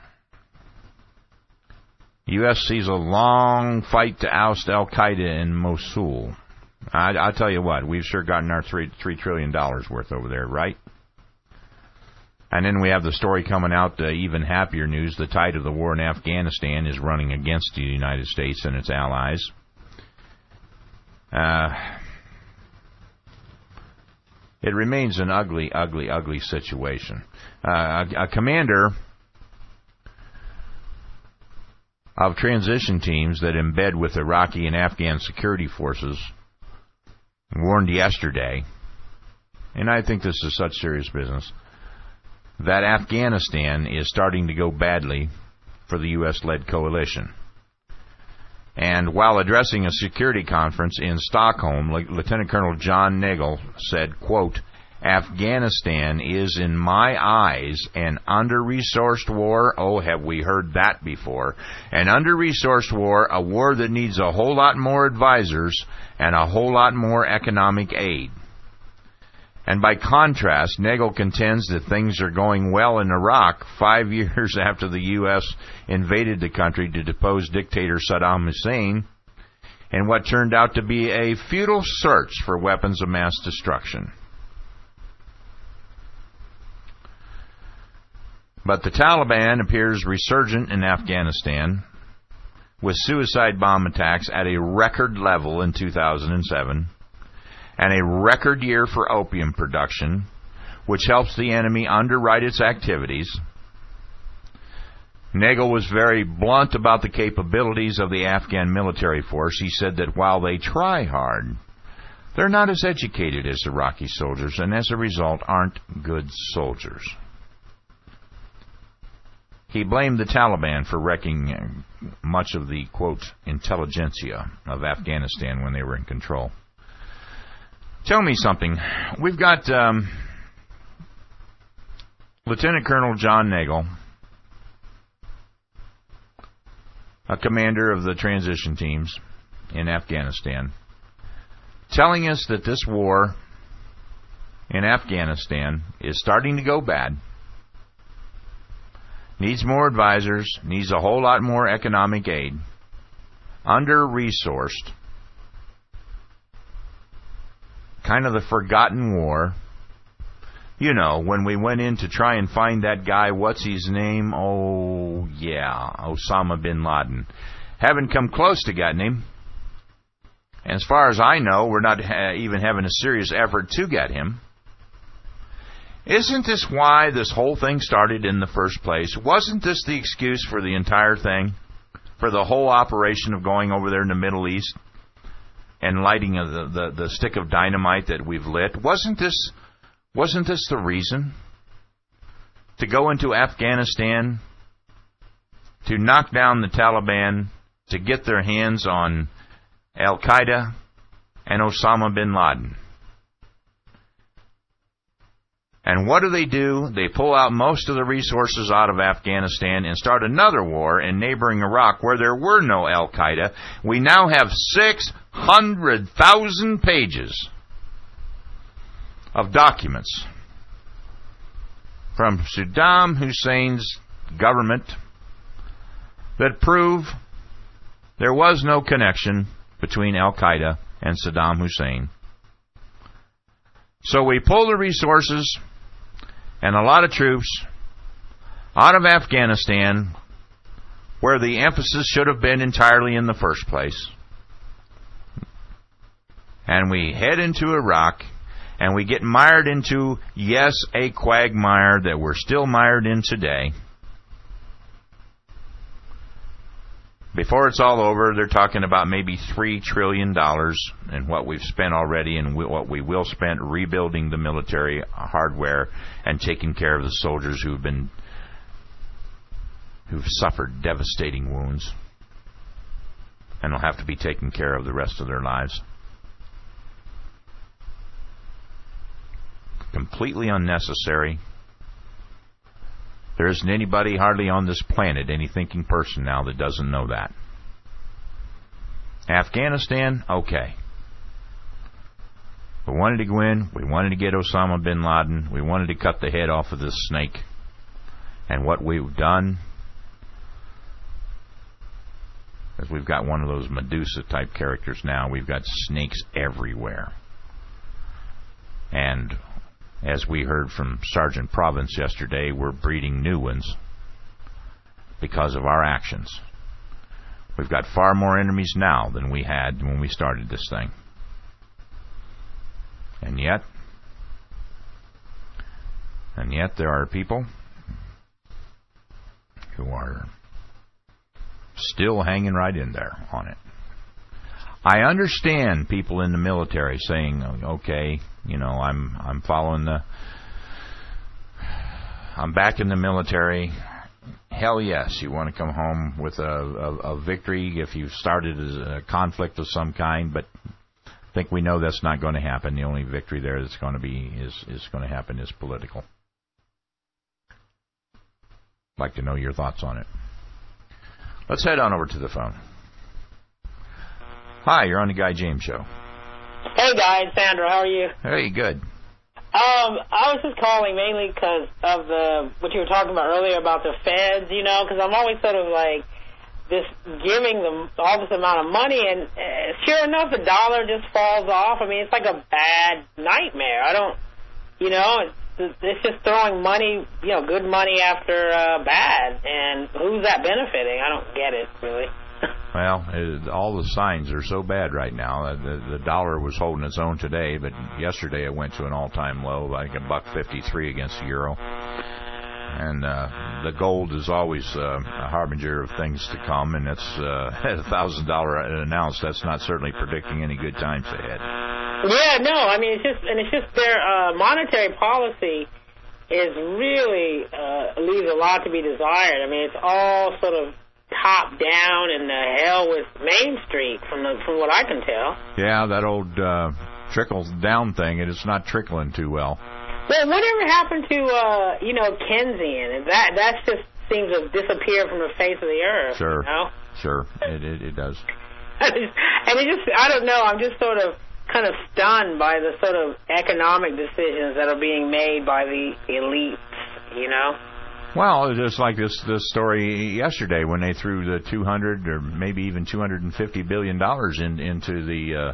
U.S. sees a long fight to oust al-Qaeda in Mosul. I'll tell you what, we've sure gotten our $3 trillion worth over there, right? And then we have the story coming out, even happier news. The tide of the war in Afghanistan is running against the United States and its allies. It remains an ugly, ugly, ugly situation. A commander of transition teams that embed with Iraqi and Afghan security forces warned yesterday, and I think this is such serious business, that Afghanistan is starting to go badly for the U.S.-led coalition. And while addressing a security conference in Stockholm, Lieutenant Colonel John Nagel said, quote, "Afghanistan is, in my eyes, an under-resourced war." Oh, have we heard that before? An under-resourced war, a war that needs a whole lot more advisors and a whole lot more economic aid. And by contrast, Nagel contends that things are going well in Iraq 5 years after the U.S. invaded the country to depose dictator Saddam Hussein in what turned out to be a futile search for weapons of mass destruction. But the Taliban appears resurgent in Afghanistan, with suicide bomb attacks at a record level in 2007, and a record year for opium production, which helps the enemy underwrite its activities. Nagel was very blunt about the capabilities of the Afghan military force. He said that while they try hard, they're not as educated as Iraqi soldiers, and as a result aren't good soldiers. He blamed the Taliban for wrecking much of the, quote, intelligentsia of Afghanistan when they were in control. Tell me something. We've got Lieutenant Colonel John Nagel, a commander of the transition teams in Afghanistan, telling us that this war in Afghanistan is starting to go bad, needs more advisors, needs a whole lot more economic aid, under-resourced, kind of the forgotten war. You know, when we went in to try and find that guy, what's his name? Oh, yeah, Osama bin Laden. Haven't come close to getting him. And as far as I know, we're not even having a serious effort to get him. Isn't this why this whole thing started in the first place? Wasn't this the excuse for the entire thing? For the whole operation of going over there in the Middle East and lighting the stick of dynamite that we've lit? Wasn't this the reason? To go into Afghanistan, to knock down the Taliban, to get their hands on Al-Qaeda and Osama bin Laden. And what do? They pull out most of the resources out of Afghanistan and start another war in neighboring Iraq where there were no Al-Qaeda. We now have 600,000 pages of documents from Saddam Hussein's government that prove there was no connection between Al-Qaeda and Saddam Hussein. So we pull the resources and a lot of troops out of Afghanistan, where the emphasis should have been entirely in the first place. And we head into Iraq, and we get mired into, yes, a quagmire that we're still mired in today. Before it's all over, they're talking about maybe $3 trillion in what we've spent already and what we will spend rebuilding the military hardware and taking care of the soldiers who've suffered devastating wounds and will have to be taken care of the rest of their lives. Completely unnecessary. There isn't anybody hardly on this planet, any thinking person now, that doesn't know that. Afghanistan, okay. We wanted to go in. We wanted to get Osama bin Laden. We wanted to cut the head off of this snake. And what we've done is we've got one of those Medusa-type characters now. We've got snakes everywhere. And as we heard from Sergeant Province yesterday, we're breeding new ones because of our actions. We've got far more enemies now than we had when we started this thing. And yet there are people who are still hanging right in there on it. I understand people in the military saying, okay, you know, I'm following I'm back in the military. Hell yes, you want to come home with a victory if you've started a conflict of some kind, but I think we know that's not going to happen. The only victory there that's going to be is going to happen is political. I'd like to know your thoughts on it. Let's head on over to the phone. Hi, you're on the Guy James Show. Hey, Guy, it's Sandra. How are you? Hey, good. I was just calling mainly because of what you were talking about earlier about the feds, you know, because I'm always sort of like this giving them all this amount of money, and sure enough, the dollar just falls off. I mean, it's like a bad nightmare. It's just throwing money, you know, good money after bad, and who's that benefiting? I don't get it, really. Well, all the signs are so bad right now. The dollar was holding its own today, but yesterday it went to an all-time low, like $1.53 against the euro. And the gold is always a harbinger of things to come, and it's at $1,000 an ounce. That's not certainly predicting any good times ahead. Yeah, no, I mean, it's just their monetary policy is really leaves a lot to be desired. I mean, it's all sort of top down and the hell with Main Street from what I can tell. Yeah, that old trickle-down thing, and it's not trickling too well. Well, whatever happened to, Kensian? That just seems to disappear from the face of the earth. Sure. You know? Sure, it does. And it just, I don't know, I'm just sort of kind of stunned by the sort of economic decisions that are being made by the elites, you know? Well, just like this story yesterday when they threw the $200 or maybe even $250 billion into the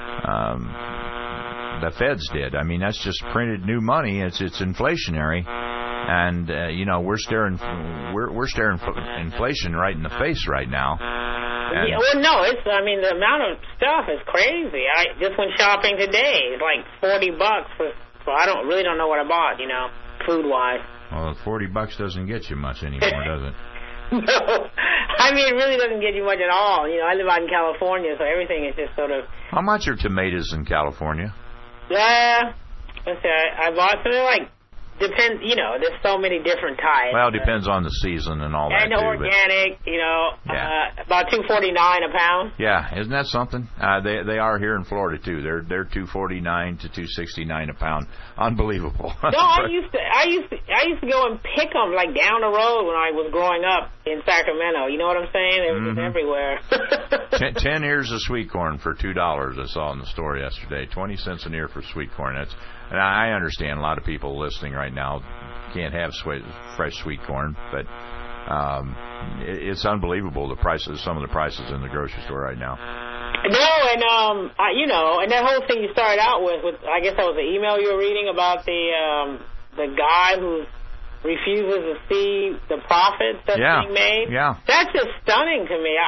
Feds did. I mean, that's just printed new money. It's inflationary, and we're staring inflation right in the face right now. Yeah, well, no, the amount of stuff is crazy. I just went shopping today. It's like $40 so I don't know what I bought, food wise. Well, $40 doesn't get you much anymore, does it? No, it really doesn't get you much at all. I live out in California, so everything is just sort of. How much are tomatoes in California? Let's see, I bought something depends, there's so many different types. Well, it depends on the season and all that, and organic, about $2.49 a pound. Yeah, isn't that something? They are here in Florida too. They're $2.49 to $2.69 a pound. Unbelievable. No, I used to go and pick them down the road when I was growing up in Sacramento. You know what I'm saying? They were just everywhere. 10 ears of sweet corn for $2. I saw in the store yesterday. 20 cents an ear for sweet corn. And I understand a lot of people listening right now can't have fresh sweet corn, but it's unbelievable some of the prices in the grocery store right now. No, and that whole thing you started out with I guess that was the email you were reading about the guy who refuses to see the profits that's being made. Yeah, that's just stunning to me.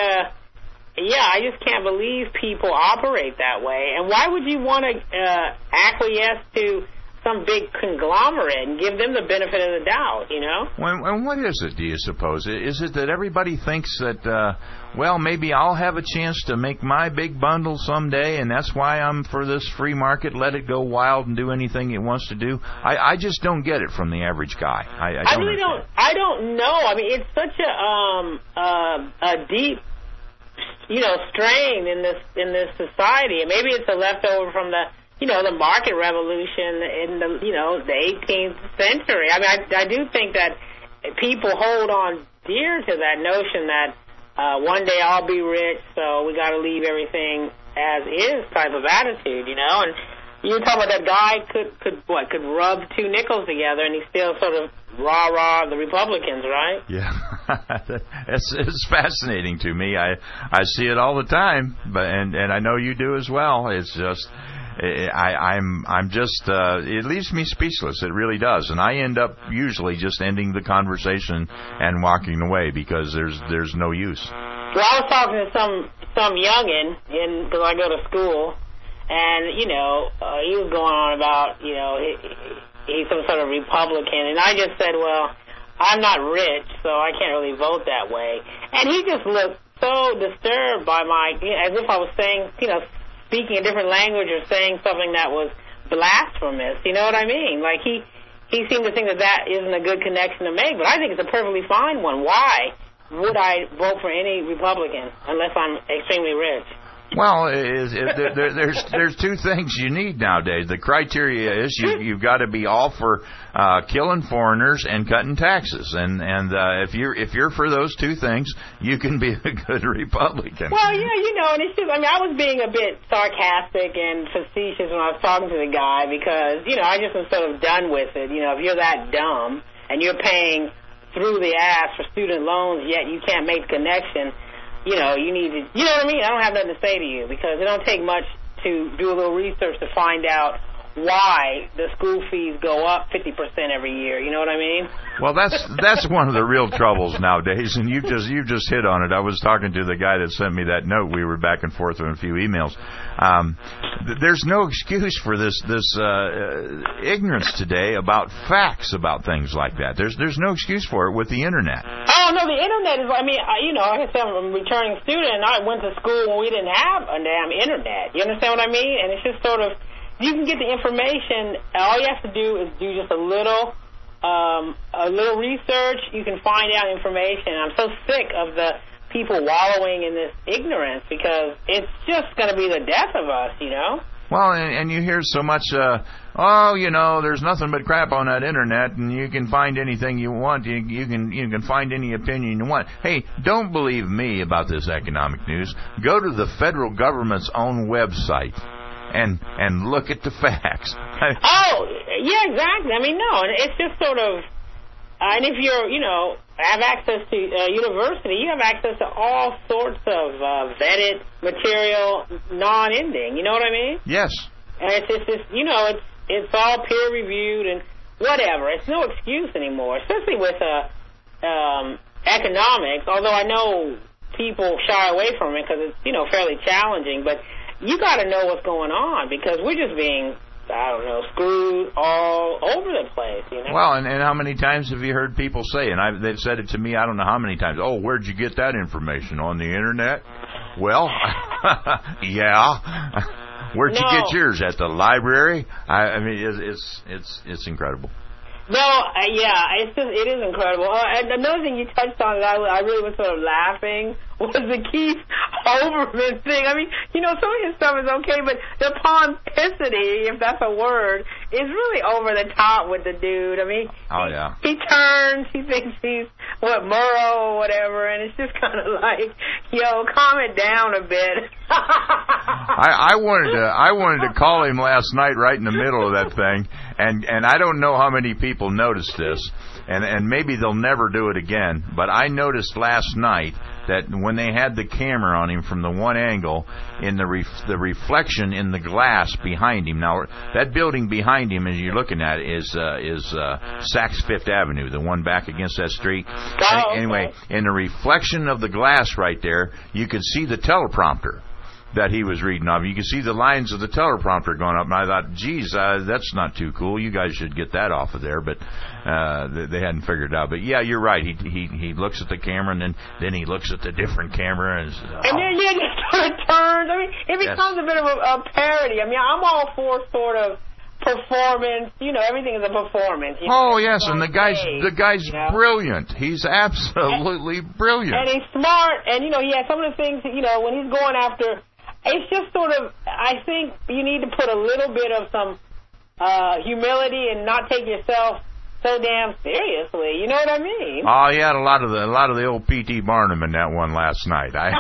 I just can't believe people operate that way. And why would you want to acquiesce to some big conglomerate and give them the benefit of the doubt, And what is it, do you suppose? Is it that everybody thinks that, maybe I'll have a chance to make my big bundle someday, and that's why I'm for this free market, let it go wild and do anything it wants to do? I just don't get it from the average guy. I really don't. I don't know. It's such a deep strain in this society, and maybe it's a leftover from the market revolution in the 18th century. I do think that people hold on dear to that notion that one day I'll be rich, so we got to leave everything as is type of attitude, And you were talking about that guy could rub two nickels together and he still sort of rah the Republicans, right? Yeah, it's fascinating to me. I see it all the time, and I know you do as well. It's just I'm just it leaves me speechless. It really does, and I end up usually just ending the conversation and walking away because there's no use. Well, I was talking to some youngin because I go to school. And, he was going on about, he's some sort of Republican. And I just said, well, I'm not rich, so I can't really vote that way. And he just looked so disturbed by as if I was saying, speaking a different language or saying something that was blasphemous. You know what I mean? He seemed to think that isn't a good connection to make. But I think it's a perfectly fine one. Why would I vote for any Republican unless I'm extremely rich? Well, there's two things you need nowadays. The criteria is you've got to be all for killing foreigners and cutting taxes, and if you're for those two things, you can be a good Republican. Well, yeah, and it's just I was being a bit sarcastic and facetious when I was talking to the guy because I just am sort of done with it. If you're that dumb and you're paying through the ass for student loans, yet you can't make the connection. You need to, you know what I mean? I don't have nothing to say to you because it don't take much to do a little research to find out why the school fees go up 50% every year. You know what I mean? Well, that's one of the real troubles nowadays, and you just hit on it. I was talking to the guy that sent me that note. We were back and forth on a few emails. There's no excuse for this ignorance today about facts about things like that. There's no excuse for it with the internet. Oh no, the internet is. Like I said, I'm a returning student, and I went to school when we didn't have a damn internet. You understand what I mean? And it's just sort of. You can get the information. All you have to do is do just a little research. You can find out information. I'm so sick of the people wallowing in this ignorance because it's just going to be the death of us, Well, and you hear so much, there's nothing but crap on that internet, and you can find anything you want. You can find any opinion you want. Hey, don't believe me about this economic news. Go to the federal government's own website and look at the facts. Yeah, exactly. I mean, no, it's just sort of, and if you're, have access to university, you have access to all sorts of vetted material, non-ending. You know what I mean? Yes. And it's just, it's all peer-reviewed and whatever. It's no excuse anymore, especially with economics, although I know people shy away from it because it's, fairly challenging. But you got to know what's going on because we're just being, screwed all over the place, Well, and how many times have you heard people say, and they've said it to me, I don't know how many times, where'd you get that information? On the internet? Well, yeah. Where'd you get yours? At the library? I mean, it's incredible. No, it is incredible. And another thing you touched on that I really was sort of laughing was the Keith Olbermann thing. I mean, some of his stuff is okay, but the pomposity, if that's a word, is really over the top with the dude. I mean, he turns, he thinks he's, Murrow or whatever, and it's just kind of like, calm it down a bit. I wanted to call him last night right in the middle of that thing, and I don't know how many people noticed this, and maybe they'll never do it again, but I noticed last night that when they had the camera on him from the one angle, in the reflection in the glass behind him. Now, that building behind him, as you're looking at, is Saks Fifth Avenue, the one back against that street. Anyway, in the reflection of the glass right there, you could see the teleprompter that he was reading off. You could see the lines of the teleprompter going up, and I thought, geez, that's not too cool. You guys should get that off of there, but they hadn't figured it out. But yeah, you're right. He looks at the camera, and then he looks at the different camera, and then it sort of turns. I mean, it becomes a bit of a parody. I mean, I'm all for sort of performance. Everything is a performance. Yes, and the guy's brilliant. He's absolutely brilliant. And he's smart, and he has some of the things that, when he's going after. It's just sort of, I think you need to put a little bit of some humility and not take yourself so damn seriously. You know what I mean? Oh, he had a lot of the old P.T. Barnum in that one last night. I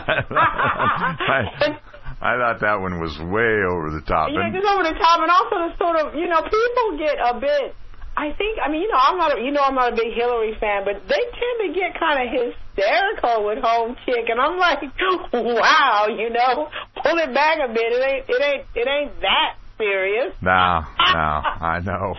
thought that one was way over the top. Yeah, just over the top, and also the sort of, people get a bit. I'm not a big Hillary fan, but they tend to get kind of hysterical with Home Chick, and I'm like, wow, pull it back a bit. It ain't that serious. No, I know.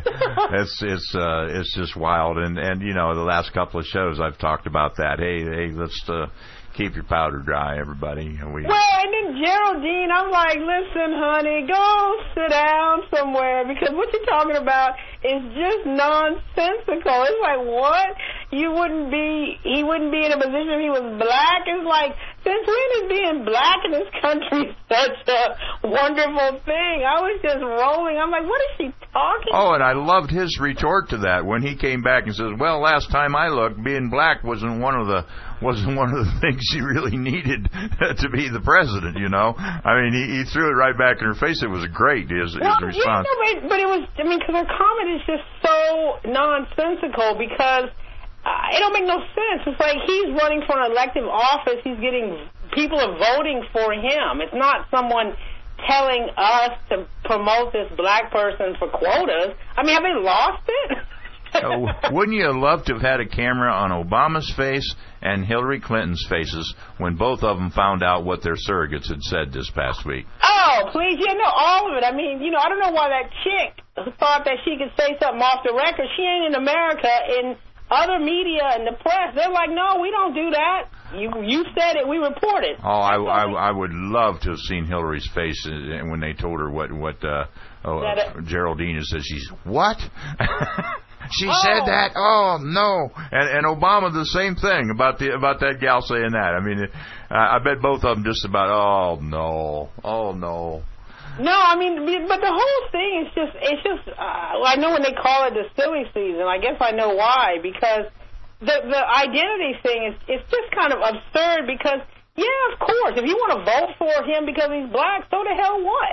It's just wild, and the last couple of shows I've talked about that. Hey, let's keep your powder dry, everybody. And then Geraldine, I'm like, listen, honey, go sit down somewhere, because what you're talking about is just nonsensical. It's like, what? He wouldn't be in a position if he was black. It's like, since when is being black in this country such a wonderful thing? I was just rolling. I'm like, what is she talking about? And I loved his retort to that when he came back and says, well, last time I looked, being black wasn't one of the things she really needed to be the president, I mean, he threw it right back in her face. It was great, his response. Yeah, but it was, because her comment is just so nonsensical because it don't make no sense. It's like he's running for an elective office. People are voting for him. It's not someone telling us to promote this black person for quotas. I mean, have they lost it? Wouldn't you love to have had a camera on Obama's face and Hillary Clinton's faces when both of them found out what their surrogates had said this past week? Oh, please, all of it. I mean, I don't know why that chick thought that she could say something off the record. She ain't in America. In other media and the press, they're like, no, we don't do that. You said it, we report it. Oh, I would love to have seen Hillary's face when they told her what Geraldine said. She's, what? She said that? Oh, no. And Obama, the same thing about that gal saying that. I mean, I bet both of them just about, oh, no. No, I mean, but the whole thing is just, I know when they call it the silly season, I guess I know why, because the identity thing is just kind of absurd because, yeah, of course, if you want to vote for him because he's black, so the hell what?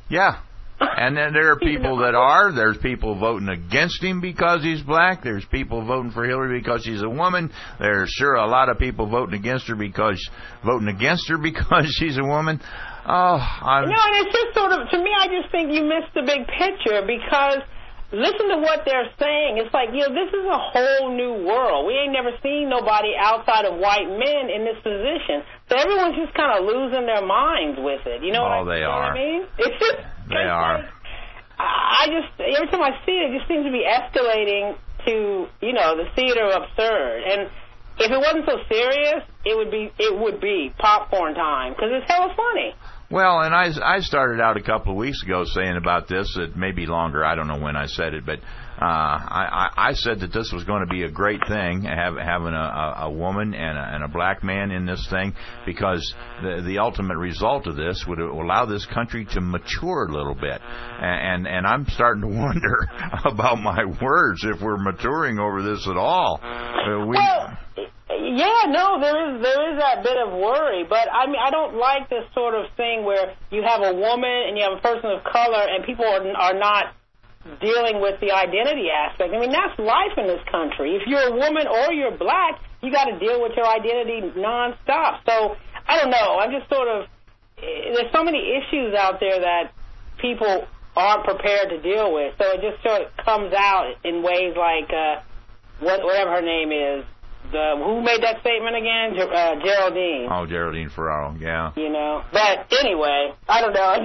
Yeah. And then there are people that are. There's people voting against him because he's black. There's people voting for Hillary because she's a woman. There's sure a lot of people voting against her because she's a woman. Oh, and it's just sort of, to me, I just think you missed the big picture because listen to what they're saying. It's like, this is a whole new world. We ain't never seen nobody outside of white men in this position. So everyone's just kind of losing their minds with it. You know what I mean? It's just, they are. I just, every time I see it, it just seems to be escalating to, the theater of absurd. And if it wasn't so serious, it would be popcorn time because it's hella funny. Well, and I started out a couple of weeks ago saying about this, it may be longer, I don't know when I said it, but I said that this was going to be a great thing, having a woman and a black man in this thing, because the ultimate result of this would allow this country to mature a little bit. And I'm starting to wonder about my words, if we're maturing over this at all. Yeah, no, there is that bit of worry, but I mean, I don't like this sort of thing where you have a woman and you have a person of color and people are not dealing with the identity aspect. I mean, that's life in this country. If you're a woman or you're black, you got to deal with your identity nonstop. So, I don't know, I'm just sort of, there's so many issues out there that people aren't prepared to deal with, so it just sort of comes out in ways like, whatever her name is. Who made that statement again? Geraldine. Oh, Geraldine Ferraro, yeah. But anyway, I don't know. I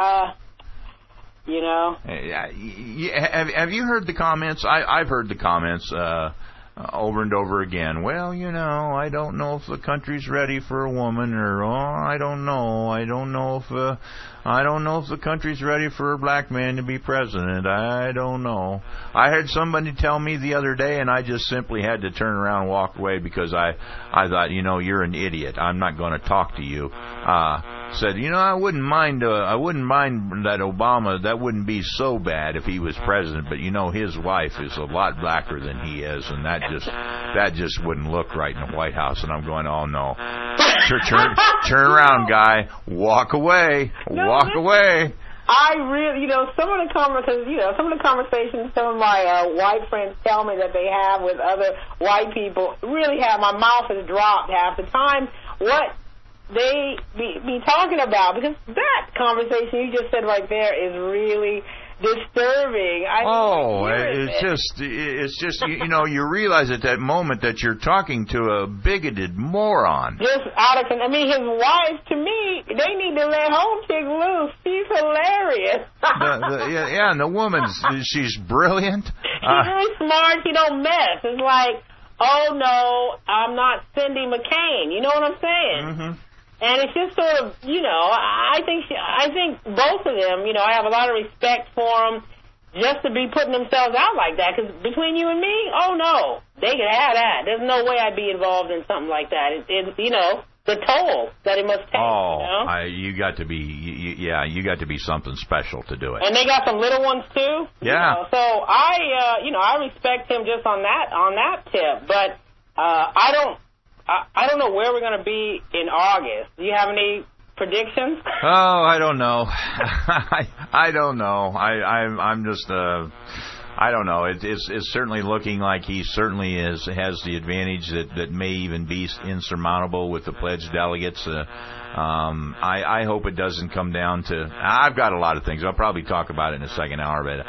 just, Have you heard the comments? I've heard the comments over and over again. Well, I don't know if the country's ready for a woman, or I don't know if the country's ready for a black man to be president. I don't know. I had somebody tell me the other day, and I just simply had to turn around and walk away because I thought, you're an idiot. I'm not going to talk to you. Said, I wouldn't mind that Obama, that wouldn't be so bad if he was president, but his wife is a lot blacker than he is, and that just wouldn't look right in the White House. And I'm going, oh no. Turn around, guy. Walk away. Walk away. I really, some of the conversations some of my white friends tell me that they have with other white people really have, my mouth has dropped half the time. What they be talking about, because that conversation you just said right there is really disturbing. It's just you realize at that moment that you're talking to a bigoted moron. Just out of, I mean, his wife, to me, they need to let home chick loose. She's hilarious. And the woman, she's brilliant. She's really smart. She don't mess. It's like, oh no, I'm not Cindy McCain. You know what I'm saying? Mm-hmm. And it's just sort of, I think both of them, I have a lot of respect for them just to be putting themselves out like that. Because between you and me, oh no, they can have that. There's no way I'd be involved in something like that. The toll that it must take. You got to be something special to do it. And they got some little ones too. Yeah. So I respect him just on that tip. But I don't know where we're going to be in August. Do you have any predictions? Oh, I don't know. I don't know. I'm just I don't know. It's certainly looking like he certainly has the advantage that may even be insurmountable with the pledged delegates. I hope it doesn't come down to. I've got a lot of things. I'll probably talk about it in the second hour, but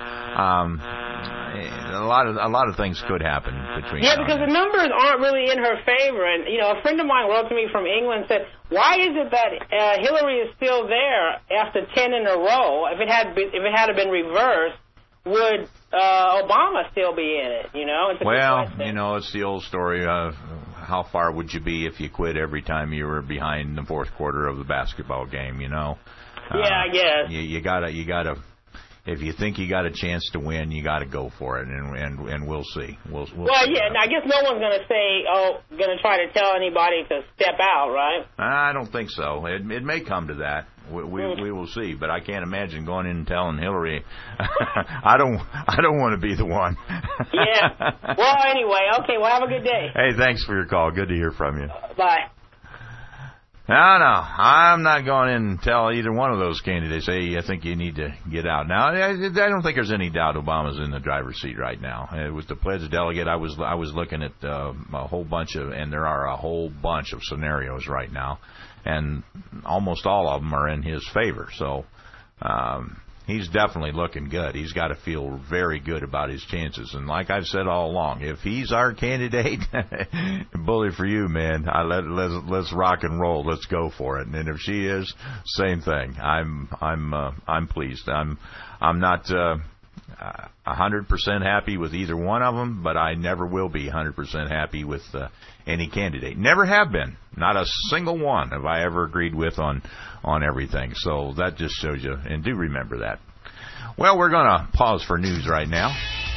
a lot of things could happen between. Yeah, because the numbers aren't really in her favor, and a friend of mine wrote to me from England and said, "Why is it that Hillary is still there after 10 in a row? If it had been reversed, would Obama still be in it?" It's a good question. It's the old story of how far would you be if you quit every time you were behind the fourth quarter of the basketball game? Yeah, I guess. You gotta. If you think you got a chance to win, you got to go for it, and we'll see. We'll see. And I guess no one's going to say, going to try to tell anybody to step out, right? I don't think so. It may come to that. We will see, but I can't imagine going in and telling Hillary. I don't want to be the one. Yeah. Well, anyway, okay. Well, have a good day. Hey, thanks for your call. Good to hear from you. Bye. No, I'm not going in and tell either one of those candidates, hey, I think you need to get out. Now, I don't think there's any doubt Obama's in the driver's seat right now. With the pledge delegate, I was looking at a whole bunch of, and there are a whole bunch of scenarios right now, and almost all of them are in his favor. So he's definitely looking good. He's got to feel very good about his chances. And like I've said all along, if he's our candidate, bully for you, man. Let's rock and roll. Let's go for it. And if she is, same thing. I'm pleased. I'm not 100% happy with either one of them, but I never will be 100% happy with any candidate. Never have been. Not a single one have I ever agreed with on everything. So that just shows you, and do remember that. Well, we're going to pause for news right now.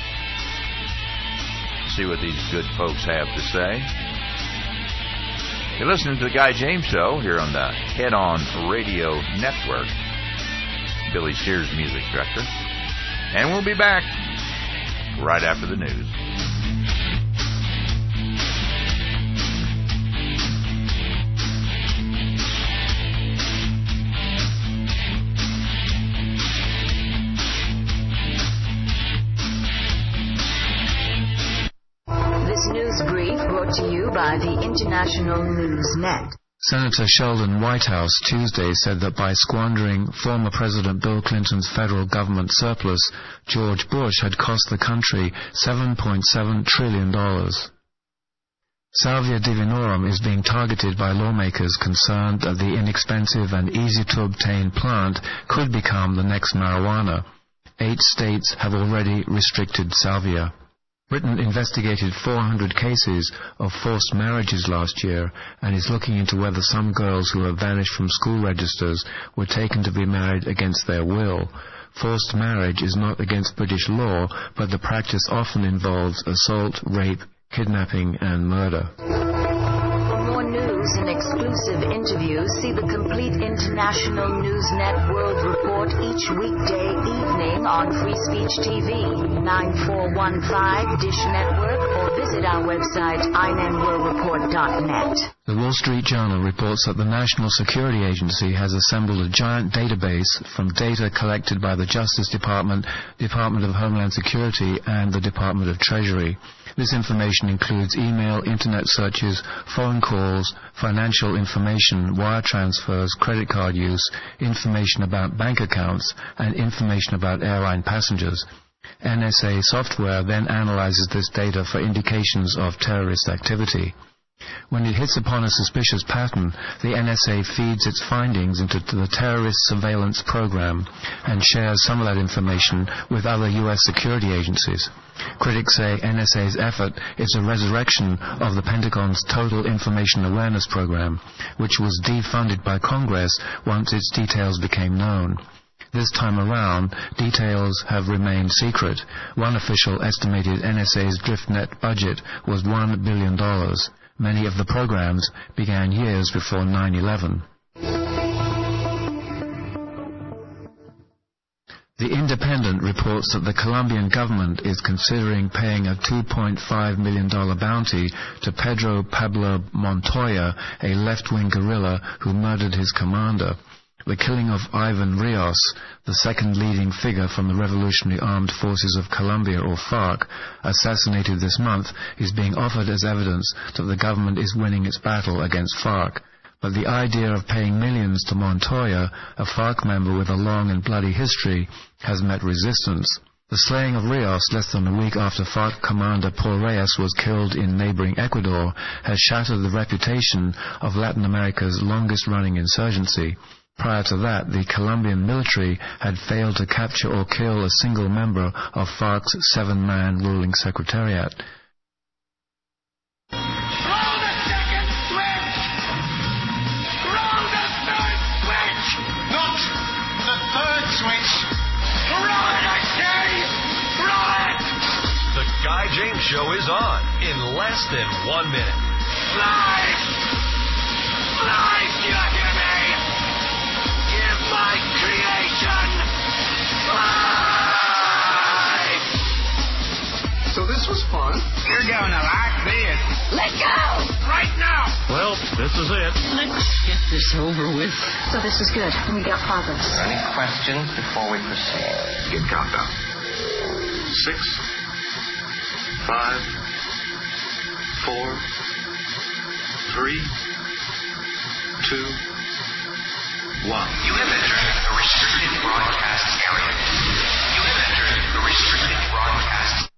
See what these good folks have to say. You're listening to the Guy James Show here on the Head On Radio Network. Billy Shears, music director. And we'll be back right after the news. This news brief brought to you by the International News Net. Senator Sheldon Whitehouse Tuesday said that by squandering former President Bill Clinton's federal government surplus, George Bush had cost the country $7.7 trillion. Salvia divinorum is being targeted by lawmakers concerned that the inexpensive and easy-to-obtain plant could become the next marijuana. 8 states have already restricted salvia. Britain investigated 400 cases of forced marriages last year and is looking into whether some girls who have vanished from school registers were taken to be married against their will. Forced marriage is not against British law, but the practice often involves assault, rape, kidnapping, and murder. For more news and exclusive interviews, see the complete International Newsnet World Report each weekday evening on Free Speech TV, 9415 Dish Network, or visit our website, inenworldreport.net. The Wall Street Journal reports that the National Security Agency has assembled a giant database from data collected by the Justice Department, Department of Homeland Security, and the Department of Treasury. This information includes email, internet searches, phone calls, financial information, wire transfers, credit card use, information about bank accounts, and information about airline passengers. NSA software then analyzes this data for indications of terrorist activity. When it hits upon a suspicious pattern, the NSA feeds its findings into the terrorist surveillance program and shares some of that information with other U.S. security agencies. Critics say NSA's effort is a resurrection of the Pentagon's Total Information Awareness Program, which was defunded by Congress once its details became known. This time around, details have remained secret. One official estimated NSA's DriftNet budget was $1 billion. Many of the programs began years before 9/11. The Independent reports that the Colombian government is considering paying a $2.5 million bounty to Pedro Pablo Montoya, a left-wing guerrilla who murdered his commander. The killing of Ivan Rios, the second leading figure from the Revolutionary Armed Forces of Colombia, or FARC, assassinated this month, is being offered as evidence that the government is winning its battle against FARC. But the idea of paying millions to Montoya, a FARC member with a long and bloody history, has met resistance. The slaying of Rios less than a week after FARC commander Paul Reyes was killed in neighboring Ecuador has shattered the reputation of Latin America's longest-running insurgency. Prior to that, the Colombian military had failed to capture or kill a single member of FARC's 7-man ruling secretariat. Roll the second switch! Roll the third switch! Not the third switch! Roll it, I say! Roll it! The Guy James Show is on in less than 1 minute. Life! Life, you hear me? Give my creation life! So this was fun. You're going to like this. Let go! Right now! Well, This is it. Let's get this over with. So this is good. We got progress. Any questions before we proceed? Begin countdown. 6, 5, 4, 3, 2, 1. You have entered the restricted broadcast area. You have entered the restricted broadcast.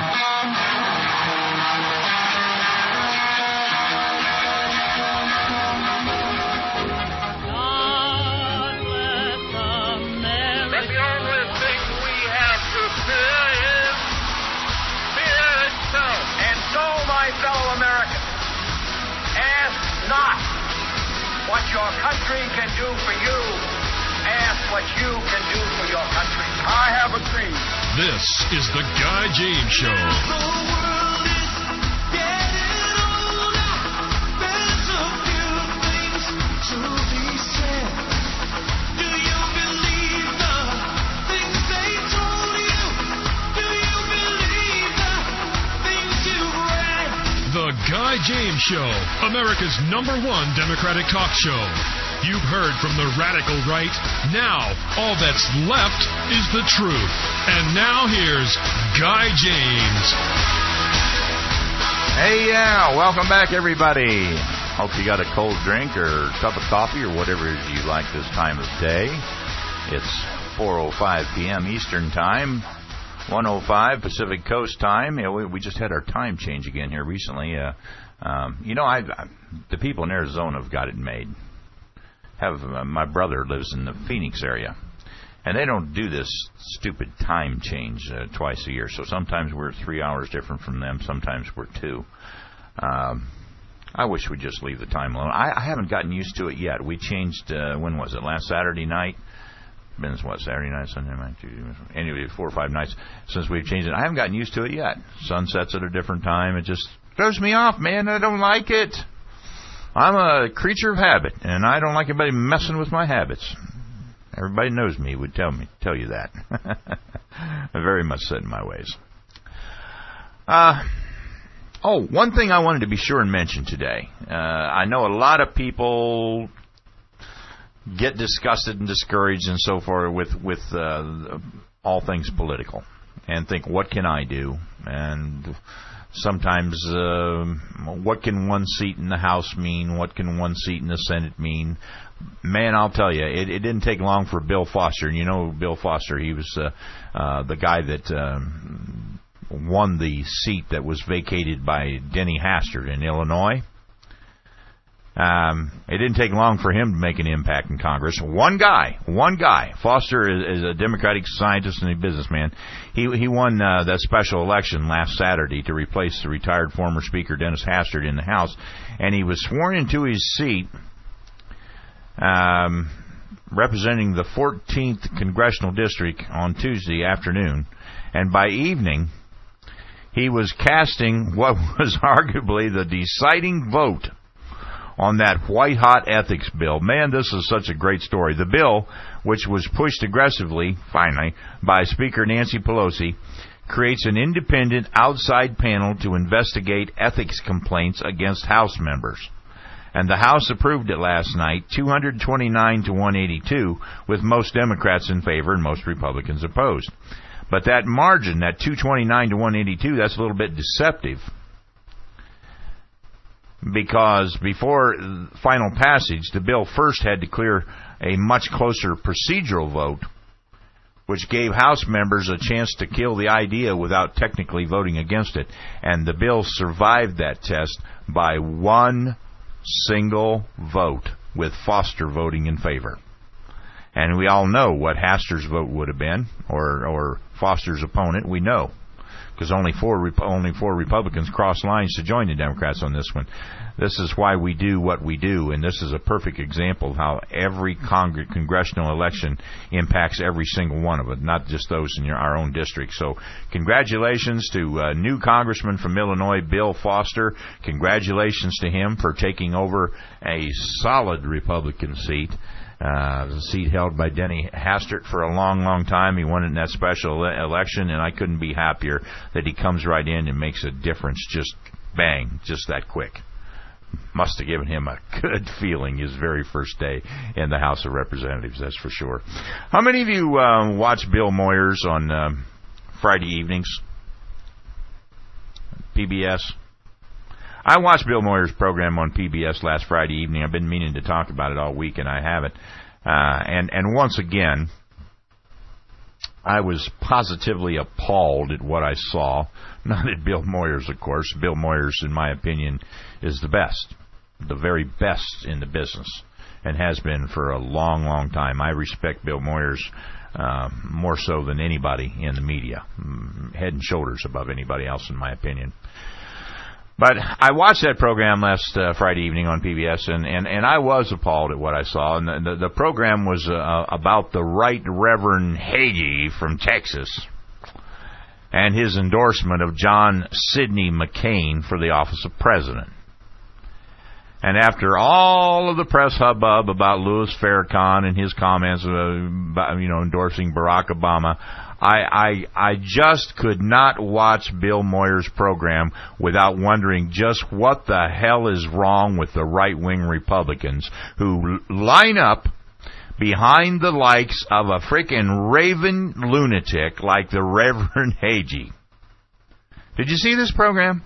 Fellow Americans, ask not what your country can do for you. Ask what you can do for your country. I have agreed. This is the Guy James Show. The Guy James Show, America's #1 Democratic talk show. You've heard from the radical right. Now, all that's left is the truth. And now here's Guy James. Hey, welcome back, everybody. Hope you got a cold drink or a cup of coffee or whatever you like this time of day. It's 4:05 p.m. Eastern Time. 1:05 Pacific Coast time. We just had our time change again here recently. The people in Arizona have got it made. My brother lives in the Phoenix area, and they don't do this stupid time change twice a year. So sometimes we're 3 hours different from them. Sometimes we're 2. I wish we'd just leave the time alone. I haven't gotten used to it yet. We changed, when was it? Last Saturday night? Been Saturday night, Sunday night, Tuesday, anyway, 4 or 5 nights since we've changed it. I haven't gotten used to it yet. Sunsets at a different time. It just throws me off, man. I don't like it. I'm a creature of habit, and I don't like anybody messing with my habits. Everybody knows me would tell you that. I'm very much set in my ways. One thing I wanted to be sure and mention today. I know a lot of people get disgusted and discouraged and so forth with all things political and think, what can I do? And sometimes, what can one seat in the House mean? What can one seat in the Senate mean? Man, I'll tell you, it didn't take long for Bill Foster. And you know Bill Foster, he was the guy that won the seat that was vacated by Denny Hastert in Illinois. It didn't take long for him to make an impact in Congress. One guy. Foster is a Democratic scientist and a businessman. He won that special election last Saturday to replace the retired former Speaker Dennis Hastert in the House, and he was sworn into his seat representing the 14th Congressional District on Tuesday afternoon, and by evening he was casting what was arguably the deciding vote on that white-hot ethics bill. Man, this is such a great story. The bill, which was pushed aggressively, finally, by Speaker Nancy Pelosi, creates an independent outside panel to investigate ethics complaints against House members. And the House approved it last night, 229 to 182, with most Democrats in favor and most Republicans opposed. But that margin, that 229 to 182, that's a little bit deceptive. Because before final passage, the bill first had to clear a much closer procedural vote, which gave House members a chance to kill the idea without technically voting against it. And the bill survived that test by one single vote, with Foster voting in favor. And we all know what Hastert's vote would have been, or Foster's opponent. We know, because only four Republicans crossed lines to join the Democrats on this one. This is why we do what we do, and this is a perfect example of how every congressional election impacts every single one of it, not just those in our own district. So congratulations to new Congressman from Illinois, Bill Foster. Congratulations to him for taking over a solid Republican seat. The seat held by Denny Hastert for a long, long time. He won it in that special election, and I couldn't be happier that he comes right in and makes a difference. Just bang, just that quick. Must have given him a good feeling his very first day in the House of Representatives, that's for sure. How many of you watch Bill Moyers on Friday evenings? PBS? I watched Bill Moyers' program on PBS last Friday evening. I've been meaning to talk about it all week, and I haven't. And once again, I was positively appalled at what I saw. Not at Bill Moyers, of course. Bill Moyers, in my opinion, is the best. The very best in the business. And has been for a long, long time. I respect Bill Moyers more so than anybody in the media. Head and shoulders above anybody else, in my opinion. But I watched that program last Friday evening on PBS, and I was appalled at what I saw. And the program was about the Right Reverend Hagee from Texas and his endorsement of John Sidney McCain for the office of president. And after all of the press hubbub about Louis Farrakhan and his comments about, endorsing Barack Obama, I just could not watch Bill Moyers' program without wondering just what the hell is wrong with the right-wing Republicans who line up behind the likes of a frickin' raving lunatic like the Reverend Hagee. Did you see this program?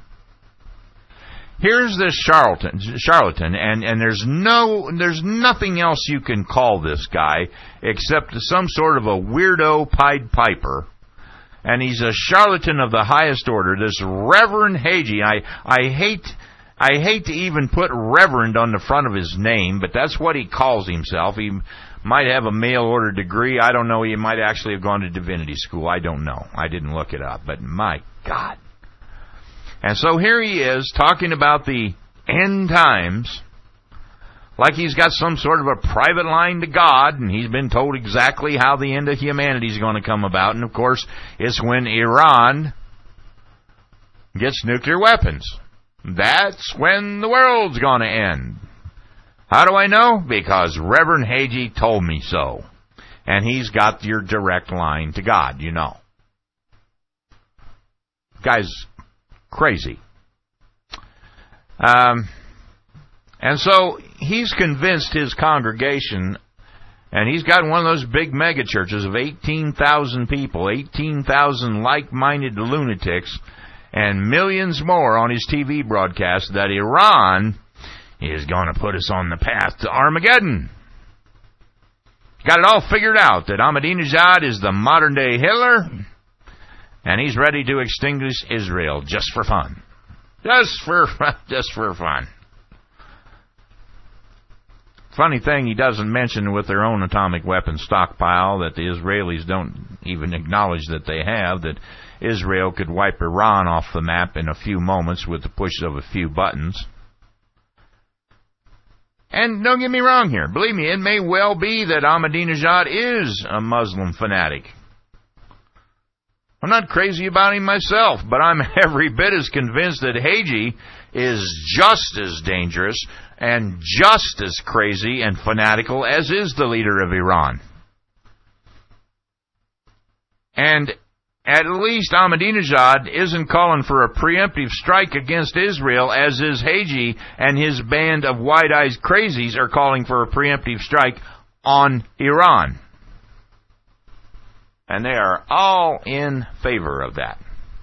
Here's this charlatan, and there's nothing else you can call this guy except some sort of a weirdo Pied Piper, and he's a charlatan of the highest order. This Reverend Hagee, I hate to even put Reverend on the front of his name, but that's what he calls himself. He might have a mail-order degree. I don't know. He might actually have gone to divinity school. I don't know. I didn't look it up, but my God. And so here he is talking about the end times like he's got some sort of a private line to God, and he's been told exactly how the end of humanity is going to come about. And, of course, it's when Iran gets nuclear weapons. That's when the world's going to end. How do I know? Because Reverend Hagee told me so. And he's got your direct line to God, you know. Guy's crazy. And so he's convinced his congregation, and he's got one of those big mega churches of 18,000 people, 18,000 like-minded lunatics, and millions more on his TV broadcast, that Iran is going to put us on the path to Armageddon. Got it all figured out, that Ahmadinejad is the modern-day Hitler, and he's ready to extinguish Israel just for fun. Just for fun. Funny thing, he doesn't mention with their own atomic weapon stockpile that the Israelis don't even acknowledge that they have, that Israel could wipe Iran off the map in a few moments with the push of a few buttons. And don't get me wrong here. Believe me, it may well be that Ahmadinejad is a Muslim fanatic. I'm not crazy about him myself, but I'm every bit as convinced that Hagee is just as dangerous and just as crazy and fanatical as is the leader of Iran. And at least Ahmadinejad isn't calling for a preemptive strike against Israel, as is Hagee and his band of wide-eyed crazies are calling for a preemptive strike on Iran. And they are all in favor of that.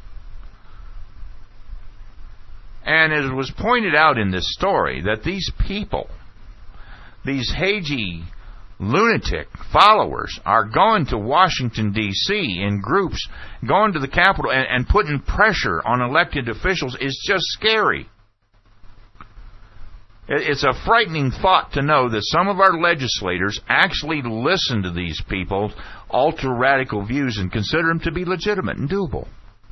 And it was pointed out in this story that these people, these Hagee lunatic followers, are going to Washington, D.C. in groups, going to the Capitol and putting pressure on elected officials is just scary. It's a frightening thought to know that some of our legislators actually listen to these people's ultra-radical views and consider them to be legitimate and doable.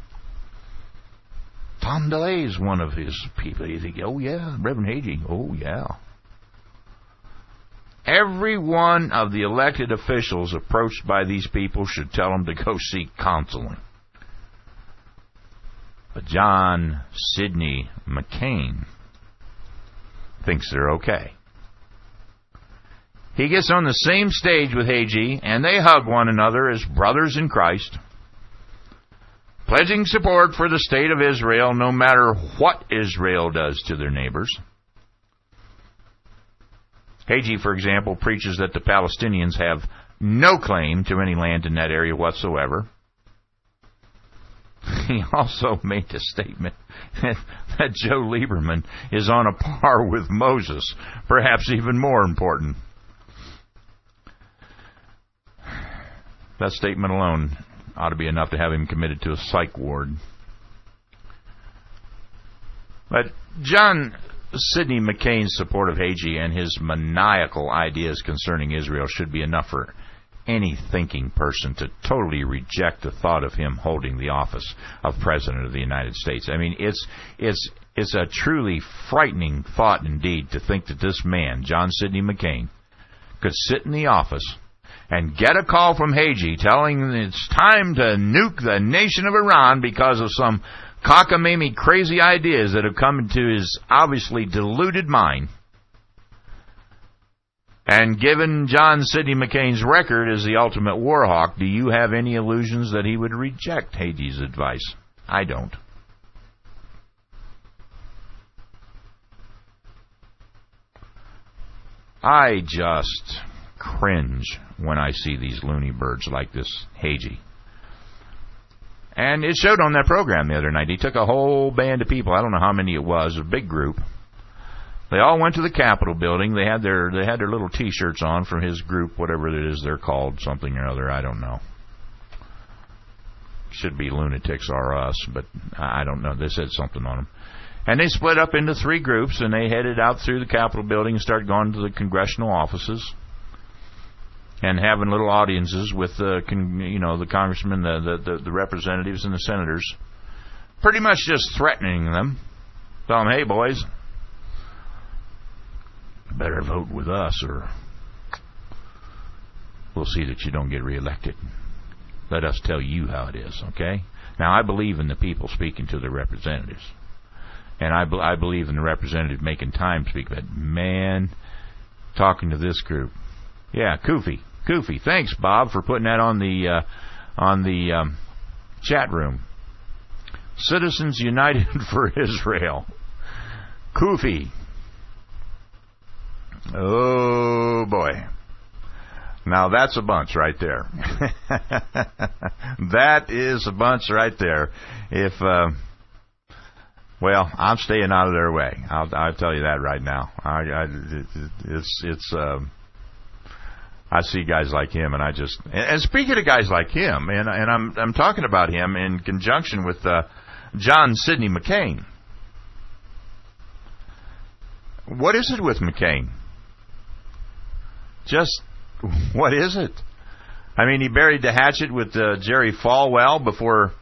Tom DeLay is one of his people. You think, oh yeah, Reverend Hagee, oh yeah. Every one of the elected officials approached by these people should tell them to go seek counseling. But John Sidney McCain thinks they're okay. He gets on the same stage with Hagee, and they hug one another as brothers in Christ, pledging support for the state of Israel no matter what Israel does to their neighbors. Hagee, for example, preaches that the Palestinians have no claim to any land in that area whatsoever. He also made the statement that Joe Lieberman is on a par with Moses, perhaps even more important. That statement alone ought to be enough to have him committed to a psych ward. But John Sidney McCain's support of Hagee and his maniacal ideas concerning Israel should be enough for any thinking person to totally reject the thought of him holding the office of President of the United States. I mean, it's a truly frightening thought indeed to think that this man, John Sidney McCain, could sit in the office and get a call from Hagee telling him it's time to nuke the nation of Iran because of some cockamamie crazy ideas that have come into his obviously deluded mind. And given John Sidney McCain's record as the ultimate war hawk, do you have any illusions that he would reject Hagee's advice? I don't. I just cringe when I see these loony birds like this Hagee. And it showed on that program the other night. He took a whole band of people. I don't know how many it was, a big group. They all went to the Capitol building. They had their little T-shirts on from his group, whatever it is they're called, something or other. I don't know. Should be Lunatics R Us, but I don't know. They said something on them. And they split up into 3 groups, and they headed out through the Capitol building and started going to the congressional offices and having little audiences with the congressmen, the representatives, and the senators, pretty much just threatening them. Tell them, hey, boys, better vote with us or we'll see that you don't get reelected. Let us tell you how it is, okay? Now, I believe in the people speaking to their representatives. And I believe in the representative making time speak. But, man, talking to this group. Yeah, Koofy. Thanks, Bob, for putting that on the chat room. Citizens United for Israel. Koofy. Oh, boy. Now, that's a bunch right there. That is a bunch right there. Well, I'm staying out of their way. I'll tell you that right now. I see guys like him, and speaking of guys like him, and I'm talking about him in conjunction with John Sidney McCain. What is it with McCain? Just what is it? I mean, he buried the hatchet with Jerry Falwell before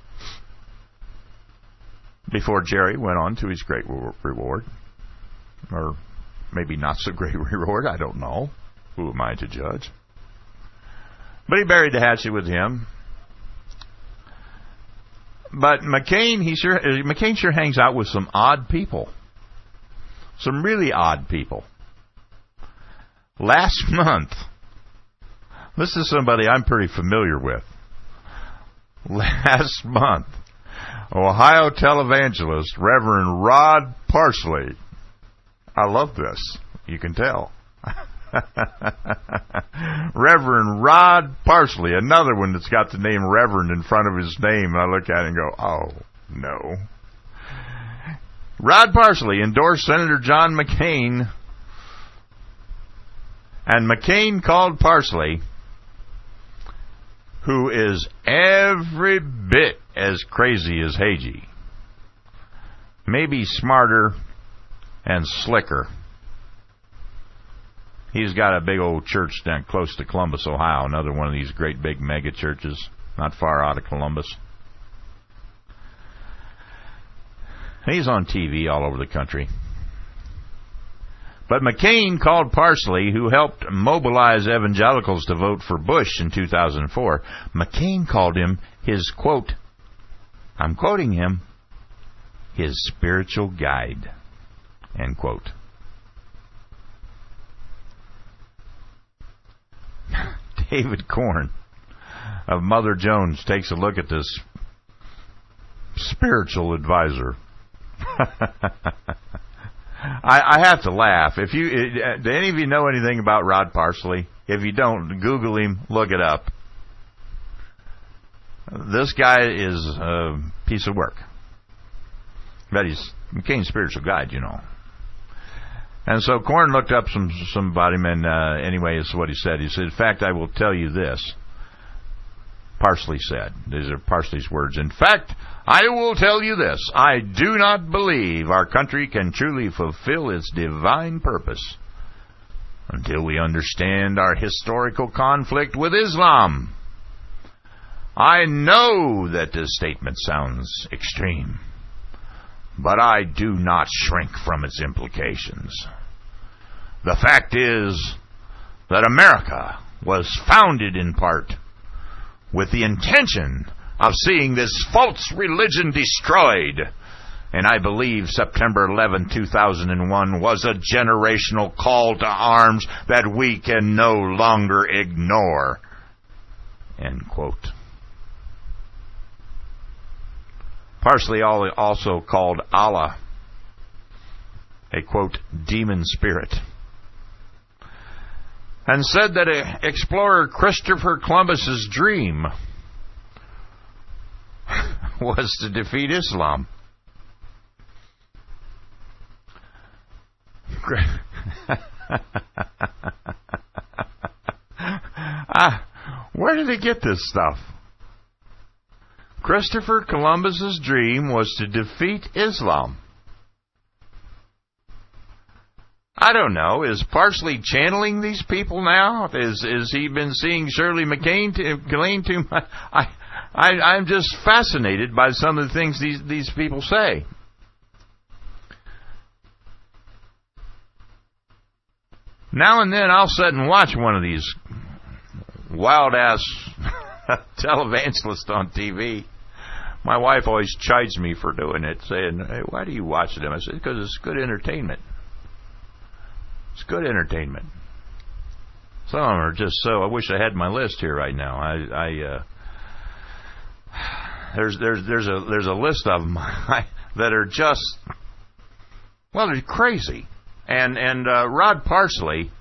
Jerry went on to his great reward. Or maybe not so great reward, I don't know. Who am I to judge? But he buried the hatchet with him. But McCain sure hangs out with some odd people. Some really odd people. Last month, this is somebody I'm pretty familiar with. Last month, Ohio televangelist Reverend Rod Parsley. I love this. You can tell. Reverend Rod Parsley, another one that's got the name Reverend in front of his name, and I look at it and go, oh, no. Rod Parsley endorsed Senator John McCain, and McCain called Parsley, who is every bit as crazy as Hagee, maybe smarter and slicker. He's got a big old church down close to Columbus, Ohio, another one of these great big mega churches, not far out of Columbus. He's on TV all over the country. But McCain called Parsley, who helped mobilize evangelicals to vote for Bush in 2004, McCain called him his, quote, I'm quoting him, his spiritual guide, end quote. David Korn of Mother Jones takes a look at this spiritual advisor. I have to laugh. If you, do any of you know anything about Rod Parsley? If you don't, Google him, look it up. This guy is a piece of work. But he's McCain's spiritual guide, you know. And so Corn looked up some about him, and anyway, this is what he said. He said, in fact, I will tell you this. Parsley said. These are Parsley's words. In fact, I will tell you this. I do not believe our country can truly fulfill its divine purpose until we understand our historical conflict with Islam. I know that this statement sounds extreme, but I do not shrink from its implications. The fact is that America was founded in part with the intention of seeing this false religion destroyed. And I believe September 11, 2001 was a generational call to arms that we can no longer ignore. End quote. Parsley also called Allah a, quote, demon spirit, and said that explorer Christopher Columbus's dream was to defeat Islam. Where did he get this stuff? Christopher Columbus's dream was to defeat Islam. I don't know. Is Parsley channeling these people now? Is he been seeing Shirley McCain too much? I'm just fascinated by some of the things these people say. Now and then I'll sit and watch one of these wild-ass televangelists on TV. My wife always chides me for doing it, saying, hey, why do you watch them? I said, because it's good entertainment. It's good entertainment. Some of them are just so. I wish I had my list here right now. There's a list of them that are just, well, they're crazy. And Rod Parsley,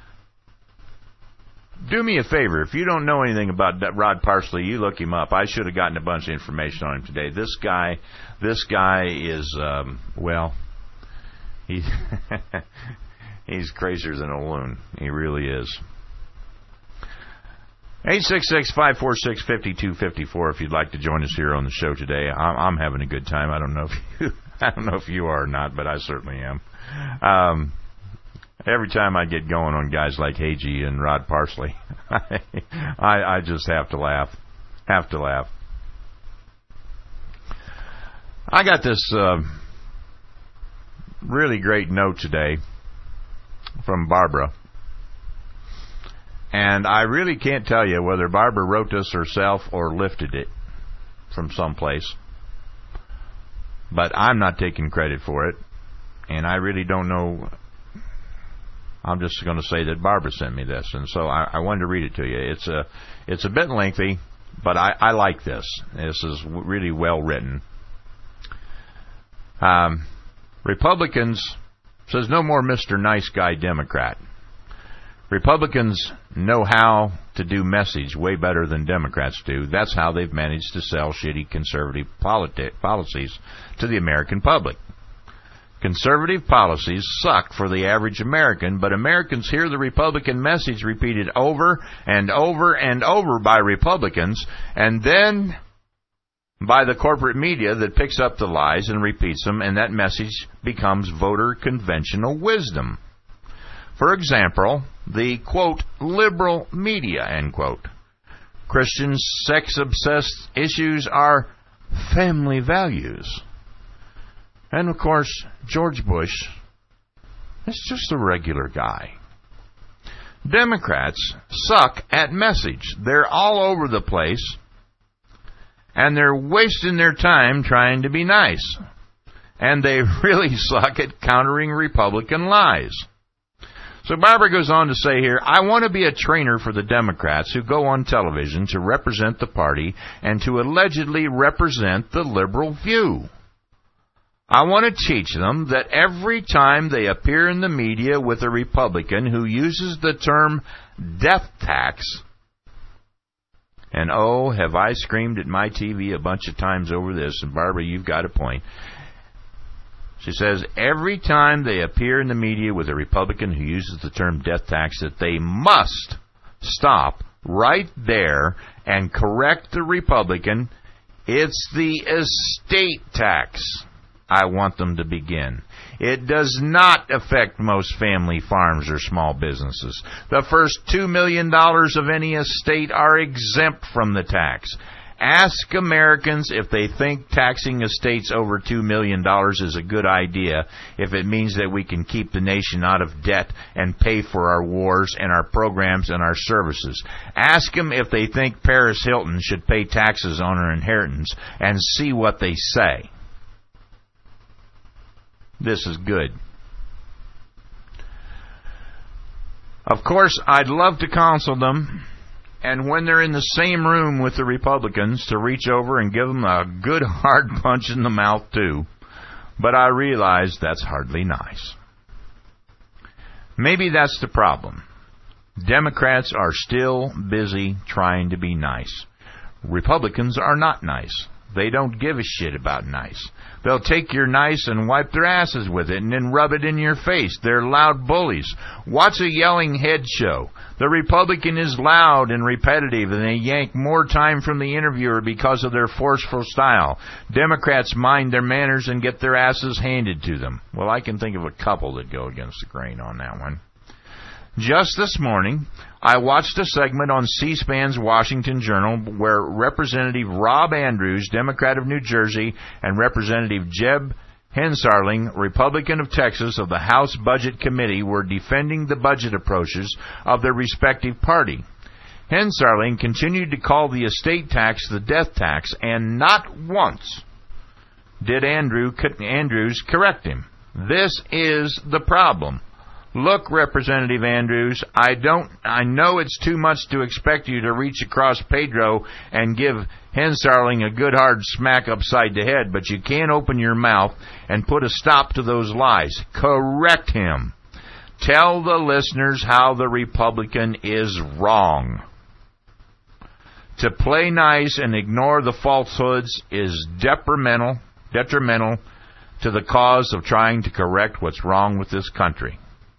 do me a favor. If you don't know anything about Rod Parsley, you look him up. I should have gotten a bunch of information on him today. This guy is, well, he's crazier than a loon. He really is. 866-546-5254 if you'd like to join us here on the show today. I'm having a good time. I don't know if you are or not, but I certainly am. Every time I get going on guys like Hagee and Rod Parsley, I just have to laugh. I got this really great note today from Barbara. And I really can't tell you whether Barbara wrote this herself or lifted it from someplace. But I'm not taking credit for it. And I really don't know. I'm just going to say that Barbara sent me this. And so I wanted to read it to you. It's a bit lengthy, but I like this. This is really well written. Republicans, says no more Mr. Nice Guy Democrat. Republicans know how to do message way better than Democrats do. That's how they've managed to sell shitty conservative policies to the American public. Conservative policies suck for the average American, but Americans hear the Republican message repeated over and over and over by Republicans, and then by the corporate media that picks up the lies and repeats them, and that message becomes voter conventional wisdom. For example, the, quote, liberal media, end quote. Christian sex-obsessed issues are family values. And, of course, George Bush is just a regular guy. Democrats suck at message. They're all over the place, and they're wasting their time trying to be nice. And they really suck at countering Republican lies. So Barbara goes on to say here, I want to be a trainer for the Democrats who go on television to represent the party and to allegedly represent the liberal view. I want to teach them that every time they appear in the media with a Republican who uses the term death tax, and oh, have I screamed at my TV a bunch of times over this, and Barbara, you've got a point. She says, every time they appear in the media with a Republican who uses the term death tax, that they must stop right there and correct the Republican. It's the estate tax. I want them to begin. It does not affect most family farms or small businesses. The first $2 million of any estate are exempt from the tax. Ask Americans if they think taxing estates over $2 million is a good idea, if it means that we can keep the nation out of debt and pay for our wars and our programs and our services. Ask them if they think Paris Hilton should pay taxes on her inheritance, and see what they say. This is good. Of course, I'd love to counsel them, and when they're in the same room with the Republicans, to reach over and give them a good hard punch in the mouth too. But I realize that's hardly nice. Maybe that's the problem. Democrats are still busy trying to be nice. Republicans are not nice. They don't give a shit about nice. They'll take your nice and wipe their asses with it and then rub it in your face. They're loud bullies. Watch a yelling head show. The Republican is loud and repetitive, and they yank more time from the interviewer because of their forceful style. Democrats mind their manners and get their asses handed to them. Well, I can think of a couple that go against the grain on that one. Just this morning, I watched a segment on C-SPAN's Washington Journal where Representative Rob Andrews, Democrat of New Jersey, and Representative Jeb Hensarling, Republican of Texas, of the House Budget Committee, were defending the budget approaches of their respective party. Hensarling continued to call the estate tax the death tax, and not once did Andrews correct him. This is the problem. Look, Representative Andrews, I know it's too much to expect you to reach across Pedro and give Hensarling a good hard smack upside the head, but you can't open your mouth and put a stop to those lies. Correct him. Tell the listeners how the Republican is wrong. To play nice and ignore the falsehoods is detrimental to the cause of trying to correct what's wrong with this country.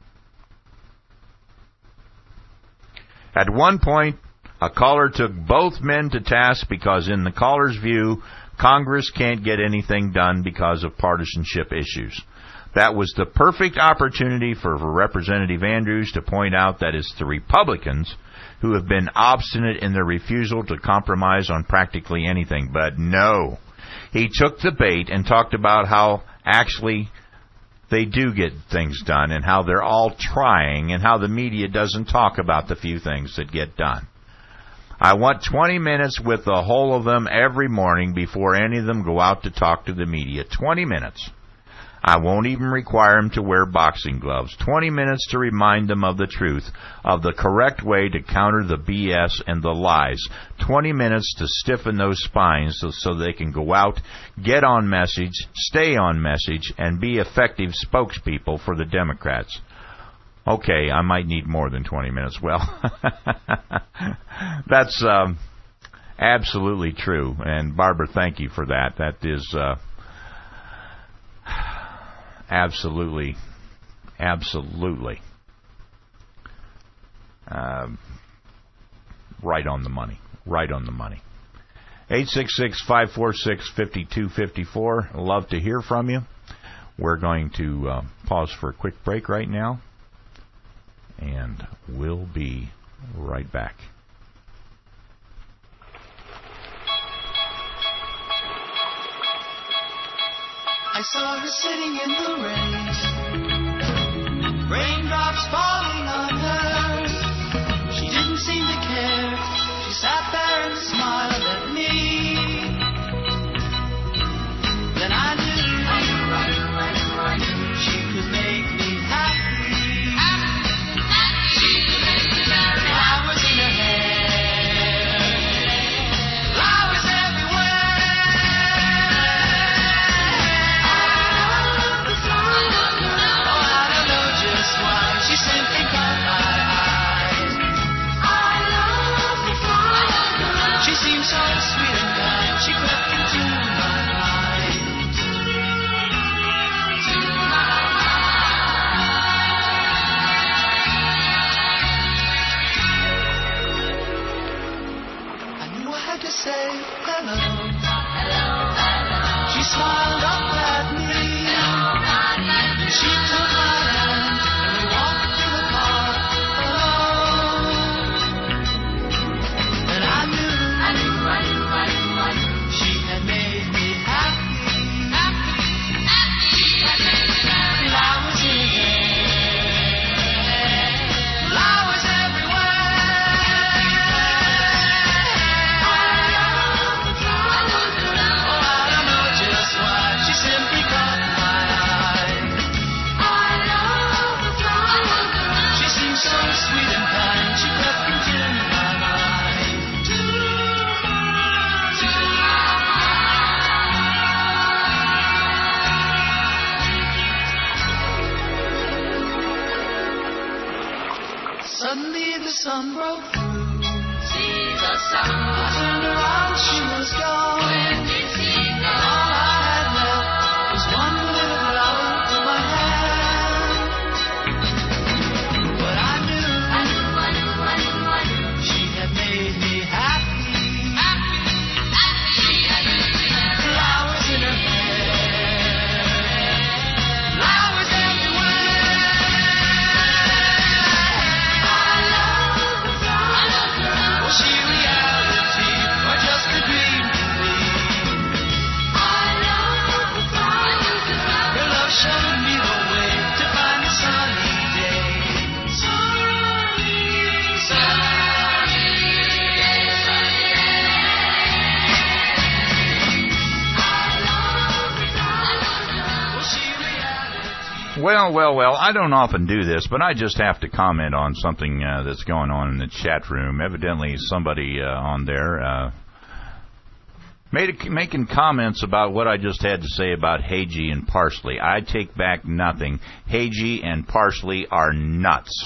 At one point, a caller took both men to task because, in the caller's view, Congress can't get anything done because of partisanship issues. That was the perfect opportunity for Representative Andrews to point out that it's the Republicans who have been obstinate in their refusal to compromise on practically anything. But no, he took the bait and talked about how actually they do get things done, and how they're all trying, and how the media doesn't talk about the few things that get done. I want 20 minutes with the whole of them every morning before any of them go out to talk to the media. 20 minutes. I won't even require them to wear boxing gloves. 20 minutes to remind them of the truth, of the correct way to counter the BS and the lies. 20 minutes to stiffen those spines so they can go out, get on message, stay on message, and be effective spokespeople for the Democrats. Okay, I might need more than 20 minutes. Well, that's absolutely true. And Barbara, thank you for that. That is absolutely right on the money. Right on the money. 866-546-5254. Love to hear from you. We're going to pause for a quick break right now, and we'll be right back. I saw her sitting in the rain, raindrops falling on her. She didn't seem to care. She sat there and smiled at me. Then I knew she could make me happy. Flowers in her hair, flowers everywhere. to say hello. She smiled up at me. And she took my hand and we walked through the park alone. And I knew she had made me happy. Flowers in the air, flowers everywhere. Oh, I don't know just why, she simply caught my eye. She seemed so sweet and kind, she crept into my mind. Suddenly the sun broke through. I turned around, she was gone. All I had left was one little flower in my hand. But I knew she had made me happy. Flowers in her hair, flowers everywhere. Was she reality or just a dream to me? Her love showed me the way to find a sunny day. Well, I don't often do this, but I just have to comment on something that's going on in the chat room. Evidently, somebody on there making comments about what I just had to say about Hagee and Parsley. I take back nothing. Hagee and Parsley are nuts.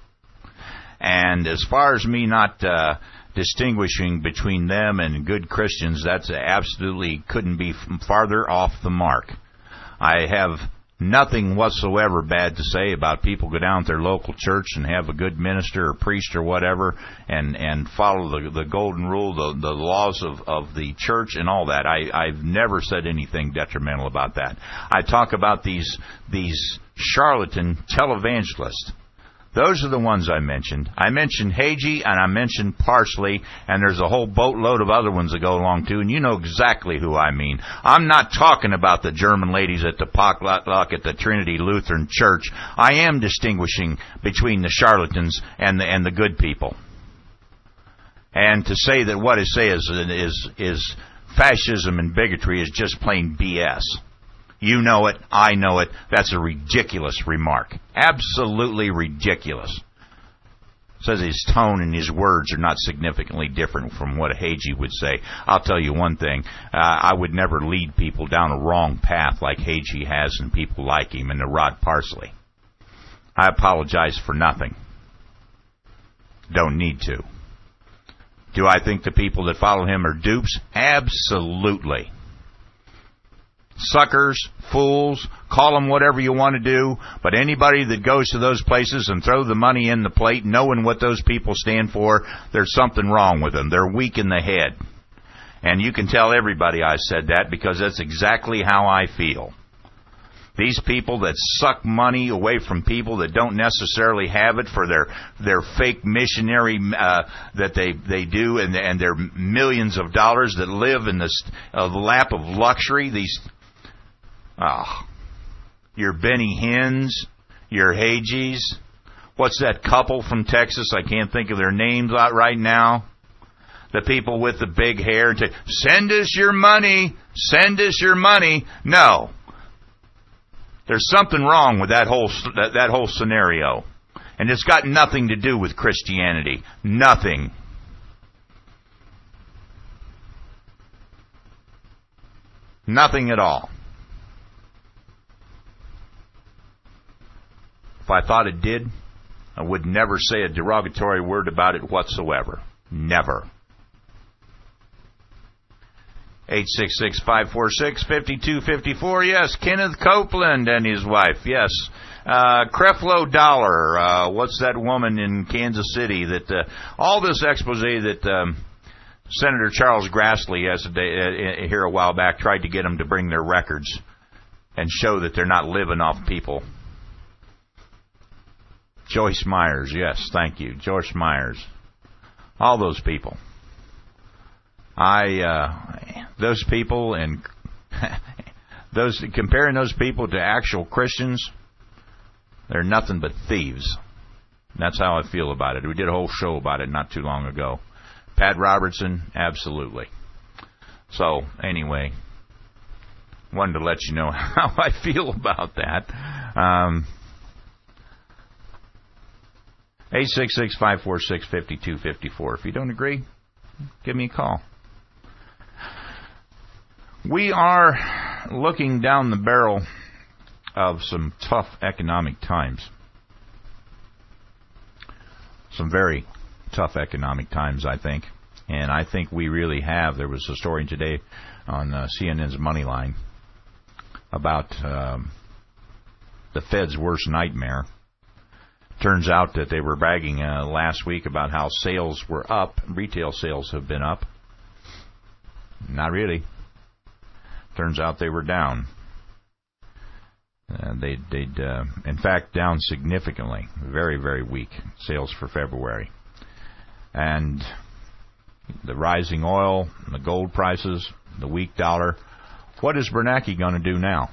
And as far as me not distinguishing between them and good Christians, that's absolutely couldn't be farther off the mark. I have nothing whatsoever bad to say about people go down to their local church and have a good minister or priest or whatever and follow the golden rule, the laws of the church and all that. I've never said anything detrimental about that. I talk about these charlatan televangelists. Those are the ones I mentioned. I mentioned Hagee and I mentioned Parsley, and there's a whole boatload of other ones that go along too, and you know exactly who I mean. I'm not talking about the German ladies at the potluck at the Trinity Lutheran Church. I am distinguishing between the charlatans and the good people. And to say that what I say is fascism and bigotry is just plain BS. You know it. I know it. That's a ridiculous remark. Absolutely ridiculous. Says his tone and his words are not significantly different from what a Hagee would say. I'll tell you one thing. I would never lead people down a wrong path like Hagee has and people like him and the Rod Parsley. I apologize for nothing. Don't need to. Do I think the people that follow him are dupes? Absolutely. Suckers, fools, call them whatever you want to do, but anybody that goes to those places and throw the money in the plate knowing what those people stand for, there's something wrong with them. They're weak in the head. And you can tell everybody I said that because that's exactly how I feel. These people that suck money away from people that don't necessarily have it for their fake missionary that they do and their millions of dollars that live in the lap of luxury. Your Benny Hinn's, your Hagees. What's that couple from Texas? I can't think of their names out right now. The people with the big hair and say, "Send us your money, send us your money." No. There's something wrong with that whole scenario. And it's got nothing to do with Christianity. Nothing. Nothing at all. If I thought it did, I would never say a derogatory word about it whatsoever. Never. 866-546-5254. Yes, Kenneth Copeland and his wife. Yes. Creflo Dollar. What's that woman in Kansas City that all this expose that Senator Charles Grassley, here a while back, tried to get them to bring their records and show that they're not living off people. Joyce Myers, yes, thank you. Joyce Myers. All those people. Those people and comparing those people to actual Christians, they're nothing but thieves. That's how I feel about it. We did a whole show about it not too long ago. Pat Robertson, absolutely. So, anyway, wanted to let you know how I feel about that. 866-546-5254. If you don't agree, give me a call. We are looking down the barrel of some tough economic times. Some very tough economic times, I think. And I think we really have. There was a story today on CNN's Moneyline about the Fed's worst nightmare. Turns out that they were bragging last week about how sales were up. Retail sales have been up. Not really. Turns out they were down. They'd in fact, down significantly. Very, very weak sales for February. And the rising oil, the gold prices, the weak dollar. What is Bernanke going to do now?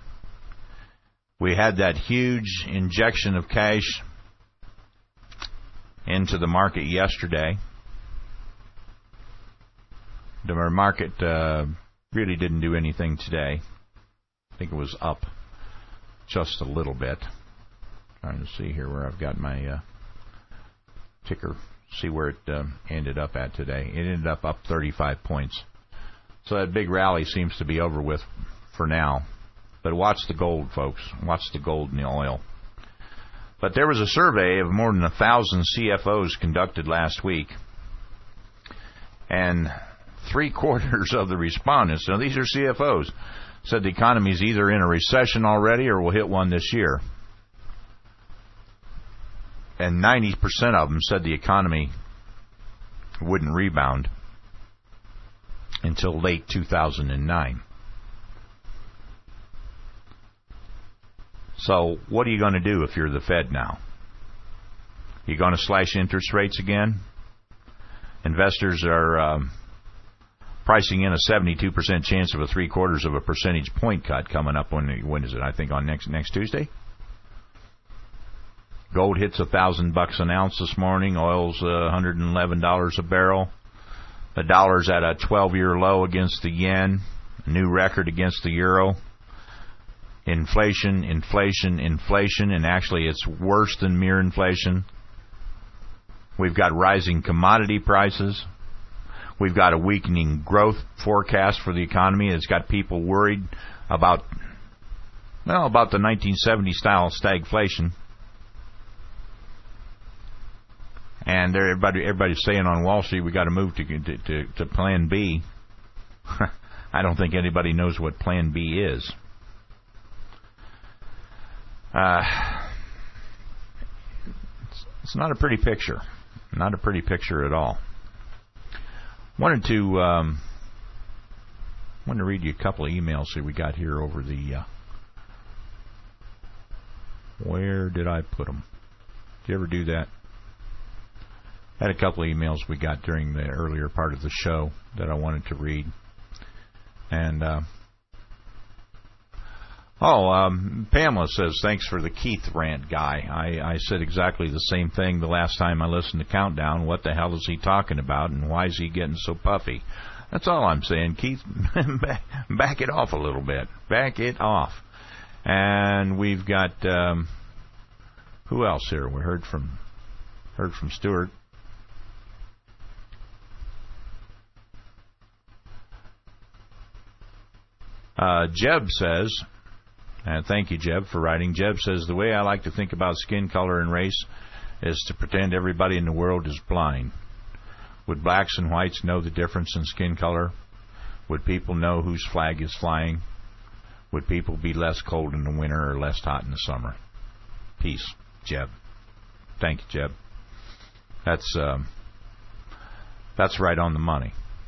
We had that huge injection of cash into the market yesterday. The market really didn't do anything today. I think it was up just a little bit. Trying to see here where I've got my ticker. See where it ended up at today. It ended up 35 points. So that big rally seems to be over with for now. But watch the gold, folks. Watch the gold and the oil. But there was a survey of more than 1,000 CFOs conducted last week. And 3/4 of the respondents, now these are CFOs, said the economy is either in a recession already or will hit one this year. And 90% of them said the economy wouldn't rebound until late 2009. So what are you going to do if you're the Fed now? You going to slash interest rates again? Investors are pricing in a 72% chance of a 3/4 of a percentage point cut coming up. When is it? I think on next Tuesday. Gold hits $1,000 an ounce this morning. Oil's $111 a barrel. The dollar's at a 12-year low against the yen. A new record against the euro. Inflation, and actually it's worse than mere inflation. We've got rising commodity prices. We've got a weakening growth forecast for the economy. It's got people worried about the 1970-style stagflation. And everybody's saying on Wall Street we got to move to Plan B. I don't think anybody knows what Plan B is. It's not a pretty picture. Not a pretty picture at all. Wanted to read you a couple of emails that we got here over the. Where did I put them? Did you ever do that? Had a couple of emails we got during the earlier part of the show that I wanted to read. And Pamela says, thanks for the Keith rant, Guy. I said exactly the same thing the last time I listened to Countdown. What the hell is he talking about, and why is he getting so puffy? That's all I'm saying, Keith. Back it off a little bit. Back it off. And we've got who else here? We heard from Stuart. Jeb says, and thank you, Jeb, for writing. Jeb says, the way I like to think about skin color and race is to pretend everybody in the world is blind. Would blacks and whites know the difference in skin color? Would people know whose flag is flying? Would people be less cold in the winter or less hot in the summer? Peace, Jeb. Thank you, Jeb. That's right on the money.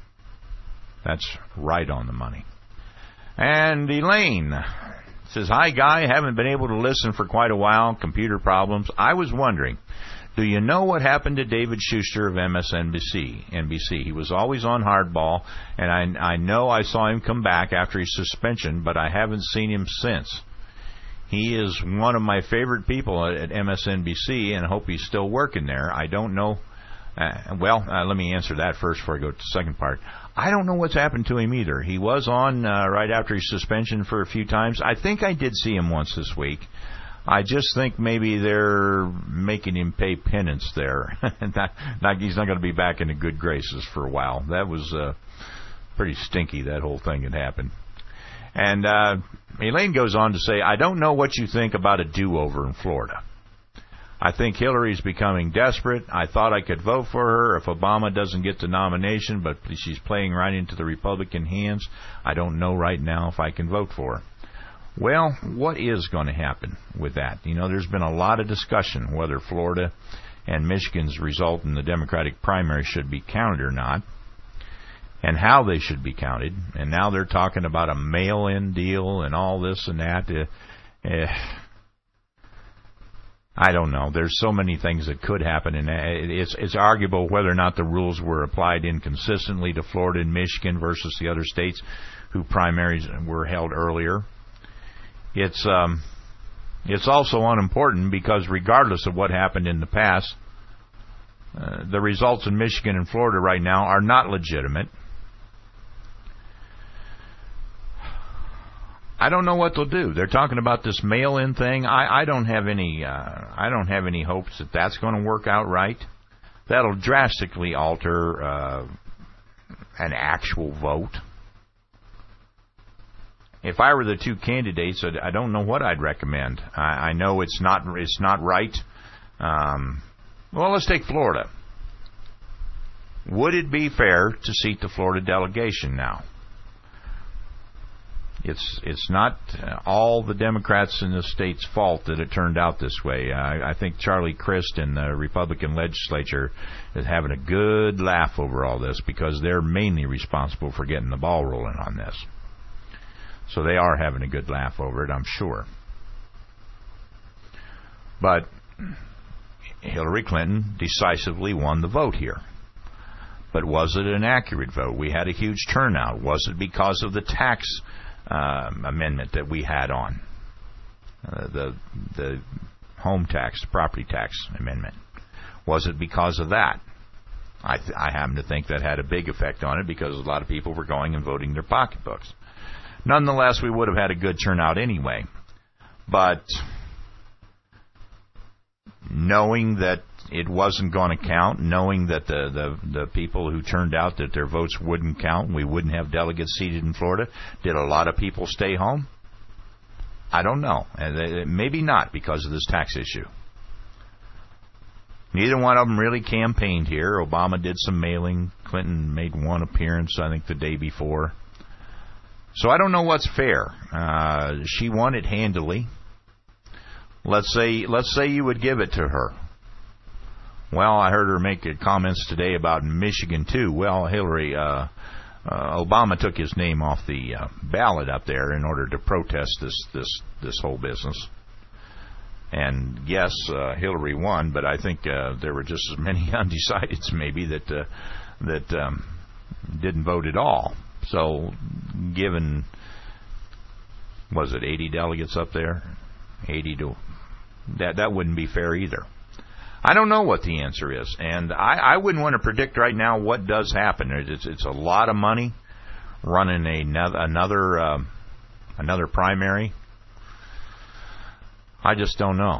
That's right on the money. And Elaine says, "Hi, Guy. Haven't been able to listen for quite a while. Computer problems. I was wondering, do you know what happened to David Schuster of NBC? He was always on Hardball, and I know I saw him come back after his suspension, but I haven't seen him since. He is one of my favorite people at MSNBC, and I hope he's still working there. I don't know." Let me answer that first before I go to the second part. I don't know what's happened to him either. He was on right after his suspension for a few times. I think I did see him once this week. I just think maybe they're making him pay penance there. He's not going to be back in the good graces for a while. That was pretty stinky, that whole thing had happened. And Elaine goes on to say, "I don't know what you think about a do-over in Florida. I think Hillary's becoming desperate. I thought I could vote for her if Obama doesn't get the nomination, but she's playing right into the Republican hands. I don't know right now if I can vote for her." Well, what is going to happen with that? You know, there's been a lot of discussion whether Florida and Michigan's result in the Democratic primary should be counted or not, and how they should be counted. And now they're talking about a mail-in deal and all this and that. I don't know. There's so many things that could happen, and it's arguable whether or not the rules were applied inconsistently to Florida and Michigan versus the other states whose primaries were held earlier. It's also unimportant because regardless of what happened in the past, the results in Michigan and Florida right now are not legitimate. I don't know what they'll do. They're talking about this mail-in thing. I don't have any hopes that that's going to work out right. That'll drastically alter an actual vote. If I were the two candidates, I don't know what I'd recommend. I know it's not right. Well, let's take Florida. Would it be fair to seat the Florida delegation now? It's not all the Democrats in the state's fault that it turned out this way. I think Charlie Crist and the Republican legislature is having a good laugh over all this because they're mainly responsible for getting the ball rolling on this. So they are having a good laugh over it, I'm sure. But Hillary Clinton decisively won the vote here. But was it an accurate vote? We had a huge turnout. Was it because of the tax amendment that we had on the home tax, property tax amendment? Was it because of that? I happen to think that had a big effect on it because a lot of people were going and voting their pocketbooks. Nonetheless, we would have had a good turnout anyway. But knowing that it wasn't going to count, knowing that the people who turned out that their votes wouldn't count, and we wouldn't have delegates seated in Florida, did a lot of people stay home? I don't know. Maybe not because of this tax issue. Neither one of them really campaigned here. Obama did some mailing. Clinton made one appearance, I think, the day before. So I don't know what's fair. She won it handily. Let's say you would give it to her. Well, I heard her make comments today about Michigan too. Well, Hillary, Obama took his name off the ballot up there in order to protest this whole business. And yes, Hillary won, but I think there were just as many undecideds maybe that didn't vote at all. So, given, was it 80 delegates up there? 80 to that wouldn't be fair either. I don't know what the answer is, and I wouldn't want to predict right now what does happen. It's a lot of money running another primary. I just don't know.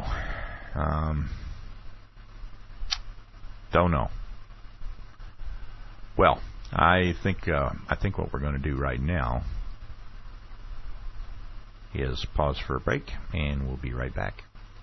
Don't know. Well, I think what we're going to do right now is pause for a break, and we'll be right back.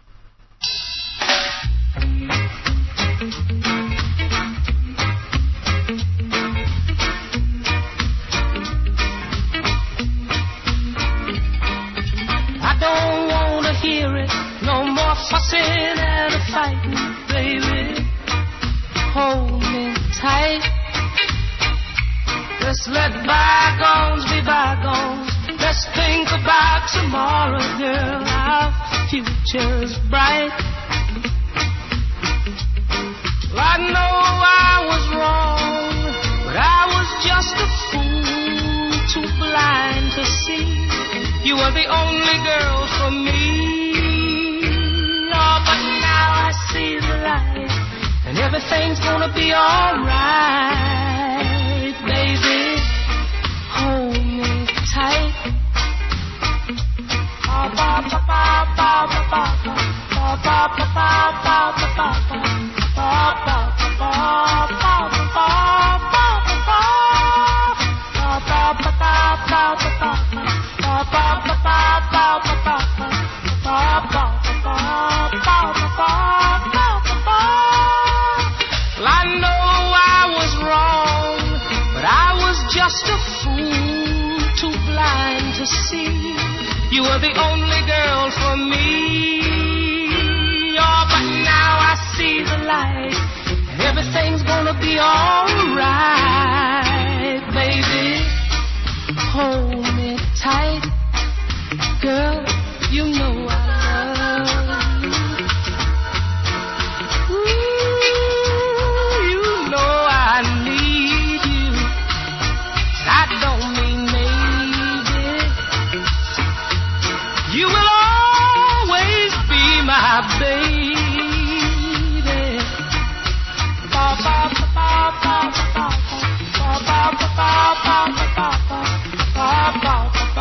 I don't want to hear it. No more fussing and a fighting, baby. Hold me tight. Just let bygones be bygones. Let's think about tomorrow, girl. Our future's bright. Well, I know I was wrong, but I was just a fool, too blind to see. You were the only girl for me. Oh, but now I see the light, and everything's gonna be alright, baby. Hold me tight. I know I was wrong, but I was just a fool, too blind to see. You were the only girl for me. Oh, but now I see the light, and everything's gonna be alright, baby. Hold me tight, girl. You know I love you. Ooh, you know I need you. I don't mean maybe. You will always be my baby. Ba ba ba ba ba ba ba ba ba ba ba ba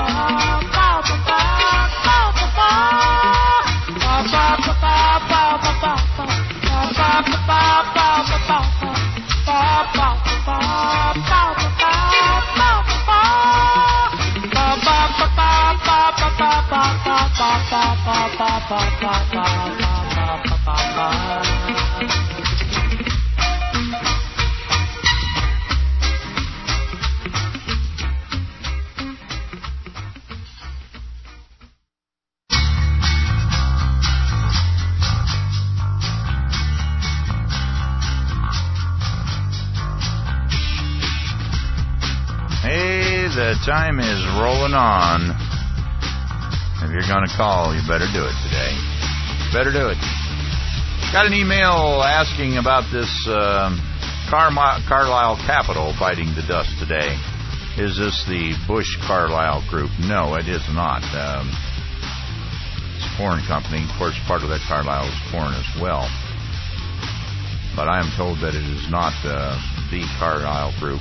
The time is rolling on. If you're going to call, you better do it today. Better do it. Got an email asking about this Carlisle Capital fighting the dust today. Is this the Bush-Carlisle group? No, it is not. It's a foreign company. Of course, part of that Carlisle is foreign as well. But I am told that it is not the Carlisle group.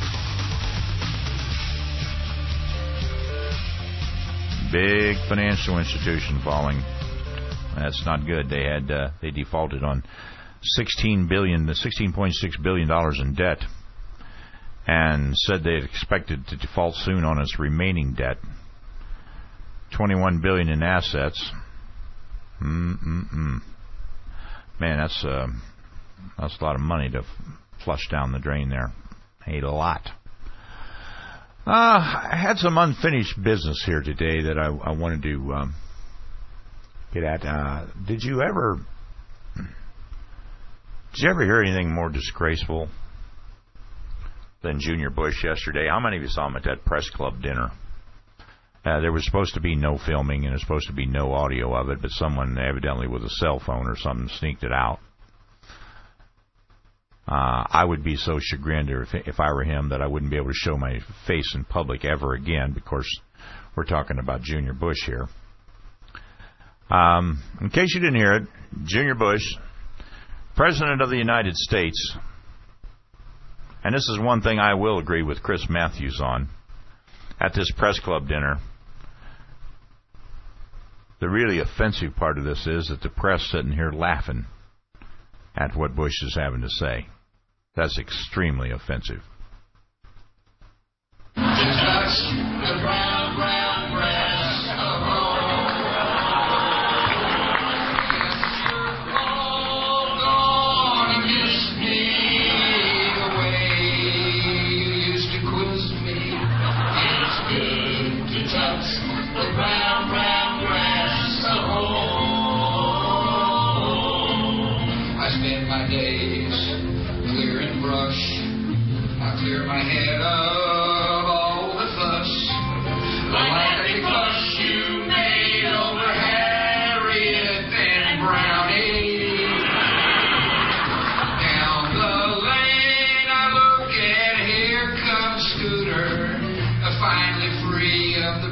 Big financial institution falling. That's not good. They defaulted on $16.6 billion in debt, and said they had expected to default soon on its remaining debt. $21 billion in assets. Man, that's a lot of money to flush down the drain there. A lot. I had some unfinished business here today that I wanted to get at. Did you ever hear anything more disgraceful than Junior Bush yesterday? How many of you saw him at that press club dinner? There was supposed to be no filming and there's supposed to be no audio of it, but someone evidently with a cell phone or something sneaked it out. I would be so chagrined if I were him that I wouldn't be able to show my face in public ever again. Of course, we're talking about Junior Bush here. In case you didn't hear it, Junior Bush, President of the United States, and this is one thing I will agree with Chris Matthews on, at this press club dinner, the really offensive part of this is that the press sitting here laughing at what Bush is having to say. That's extremely offensive. To touch the brown, brown grass of home. All gone and kiss me the way you used to quiz me. It's good to touch the brown, brown grass of home. I spend my days clearing brush. I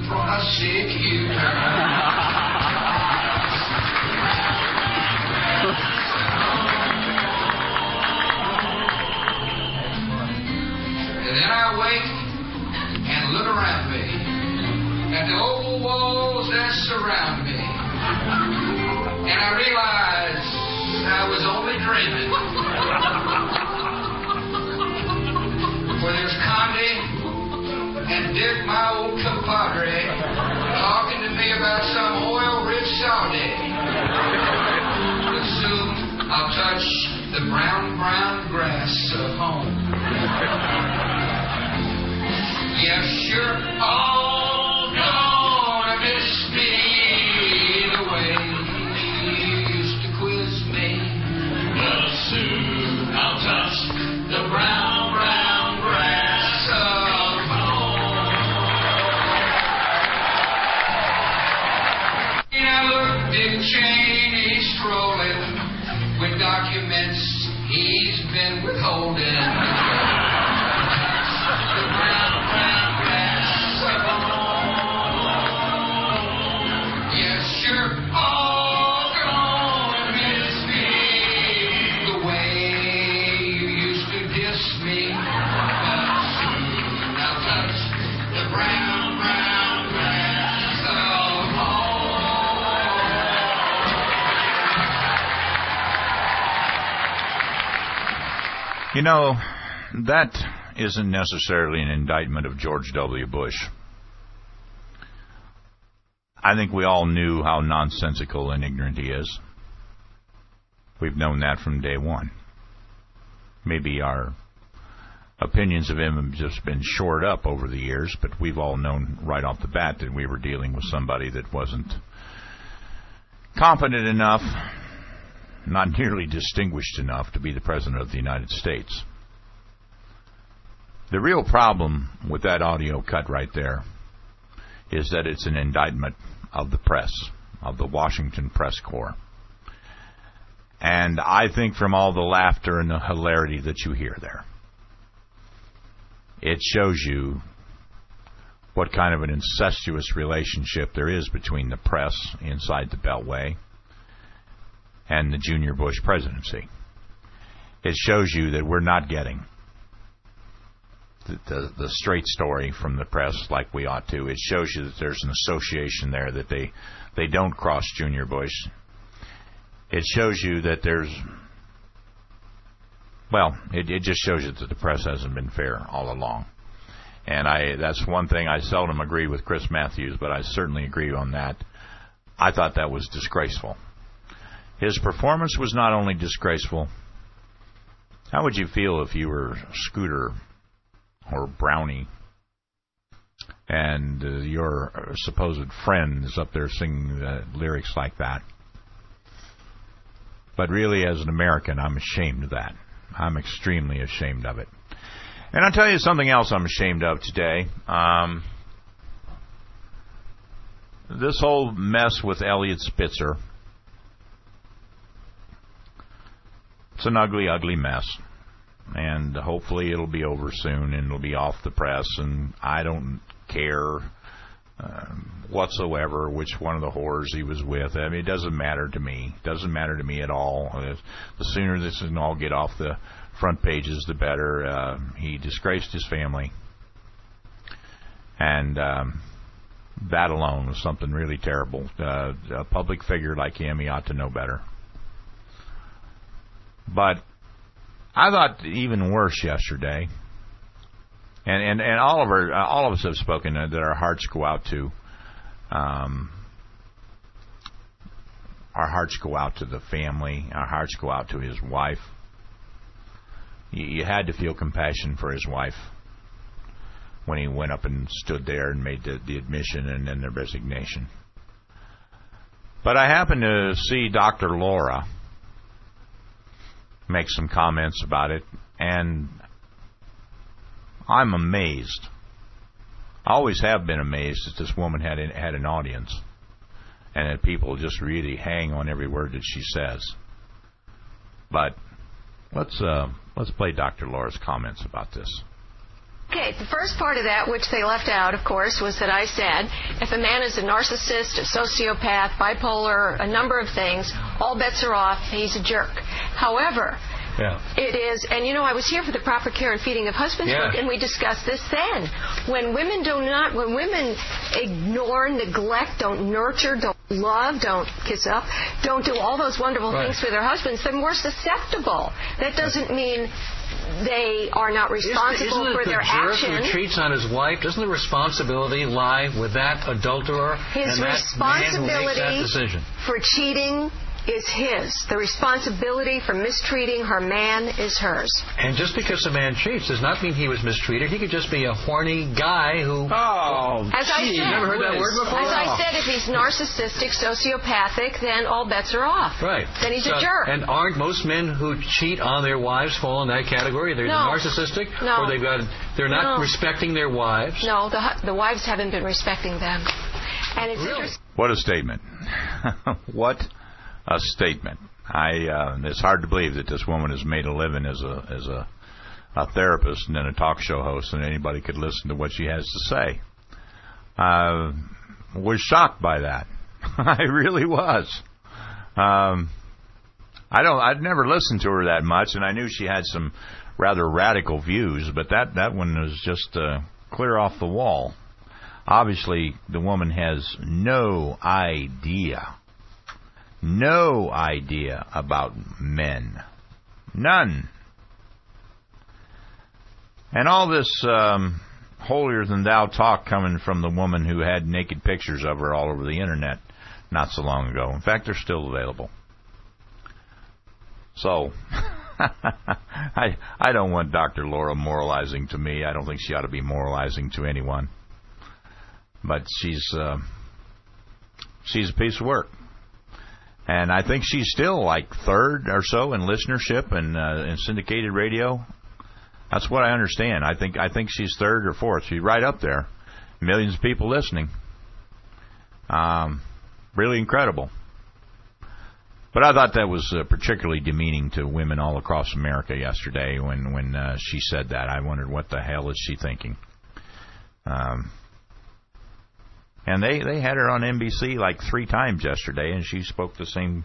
for a sick you. And then I wake and look around me at the old walls that surround me. And I realize I was only dreaming. For there's Condi and Dick, my old compadre, talking to me about some oil-rich Saudi. But soon I'll touch the brown, brown grass of home. Yes, you're all gonna miss me the way you used to quiz me. But soon I'll touch the brown, brown grass of home. And I look Dick Cheney strolling with documents he's been withholding. You know, that isn't necessarily an indictment of George W. Bush. I think we all knew how nonsensical and ignorant he is. We've known that from day one. Maybe our opinions of him have just been shored up over the years, but we've all known right off the bat that we were dealing with somebody that wasn't competent enough, not nearly distinguished enough to be the President of the United States. The real problem with that audio cut right there is that it's an indictment of the press, of the Washington Press Corps. And I think from all the laughter and the hilarity that you hear there, it shows you what kind of an incestuous relationship there is between the press inside the Beltway and the Junior Bush presidency. It shows you that we're not getting the straight story from the press like we ought to. It shows you that there's an association there, that they don't cross Junior Bush. It shows you that there's, well, it just shows you that the press hasn't been fair all along. And that's one thing I seldom agree with Chris Matthews, but I certainly agree on that. I thought that was disgraceful. His performance was not only disgraceful. How would you feel if you were Scooter or Brownie and your supposed friend is up there singing lyrics like that? But really, as an American, I'm ashamed of that. I'm extremely ashamed of it. And I'll tell you something else I'm ashamed of today. This whole mess with Elliot Spitzer. It's an ugly, ugly mess. And hopefully it'll be over soon and it'll be off the press. And I don't care whatsoever which one of the whores he was with. I mean, it doesn't matter to me. It doesn't matter to me at all. The sooner this can all get off the front pages, the better. He disgraced his family. And that alone was something really terrible. A public figure like him, he ought to know better. But I thought even worse yesterday, and all of us have spoken that our hearts go out to, our hearts go out to the family, our hearts go out to his wife. You had to feel compassion for his wife when he went up and stood there and made the admission and then the resignation. But I happened to see Dr. Laura make some comments about it, and I'm amazed. I always have been amazed that this woman had an audience, and that people just really hang on every word that she says. But let's play Dr. Laura's comments about this. Okay, the first part of that, which they left out, of course, was that I said if a man is a narcissist, a sociopath, bipolar, a number of things, all bets are off, he's a jerk. However, it is, and I was here for the Proper Care and Feeding of Husbands book, and we discussed this then. When women ignore, neglect, don't nurture, don't love, don't kiss up, don't do all those wonderful things for their husbands, they're more susceptible. That doesn't mean they are not responsible for their action. Isn't it the jerk who cheats on his wife? Doesn't the responsibility lie with that adulterer His and that man who makes that decision? For cheating is his. The responsibility for mistreating her man is hers. And just because a man cheats does not mean he was mistreated. He could just be a horny guy who... never heard that word before? As I said, if he's narcissistic, sociopathic, then all bets are off. Right. Then he's a jerk. And aren't most men who cheat on their wives fall in that category? They're narcissistic? No. Or they're not respecting their wives? No, the wives haven't been respecting them. And it's interesting. What a statement. What a statement. It's hard to believe that this woman has made a living as a therapist and then a talk show host, and anybody could listen to what she has to say. Was shocked by that. I really was. I'd never listened to her that much, and I knew she had some rather radical views, but that one was just clear off the wall. Obviously, the woman has no idea about men. None. And all this holier-than-thou talk coming from the woman who had naked pictures of her all over the internet not so long ago. In fact, they're still available. So, I don't want Dr. Laura moralizing to me. I don't think she ought to be moralizing to anyone. But she's a piece of work. And I think she's still like third or so in listenership and in syndicated radio. That's what I understand. I think she's third or fourth. She's right up there. Millions of people listening. Really incredible. But I thought that was particularly demeaning to women all across America yesterday when she said that. I wondered, what the hell is she thinking? And they had her on NBC like 3 times yesterday, and she spoke the same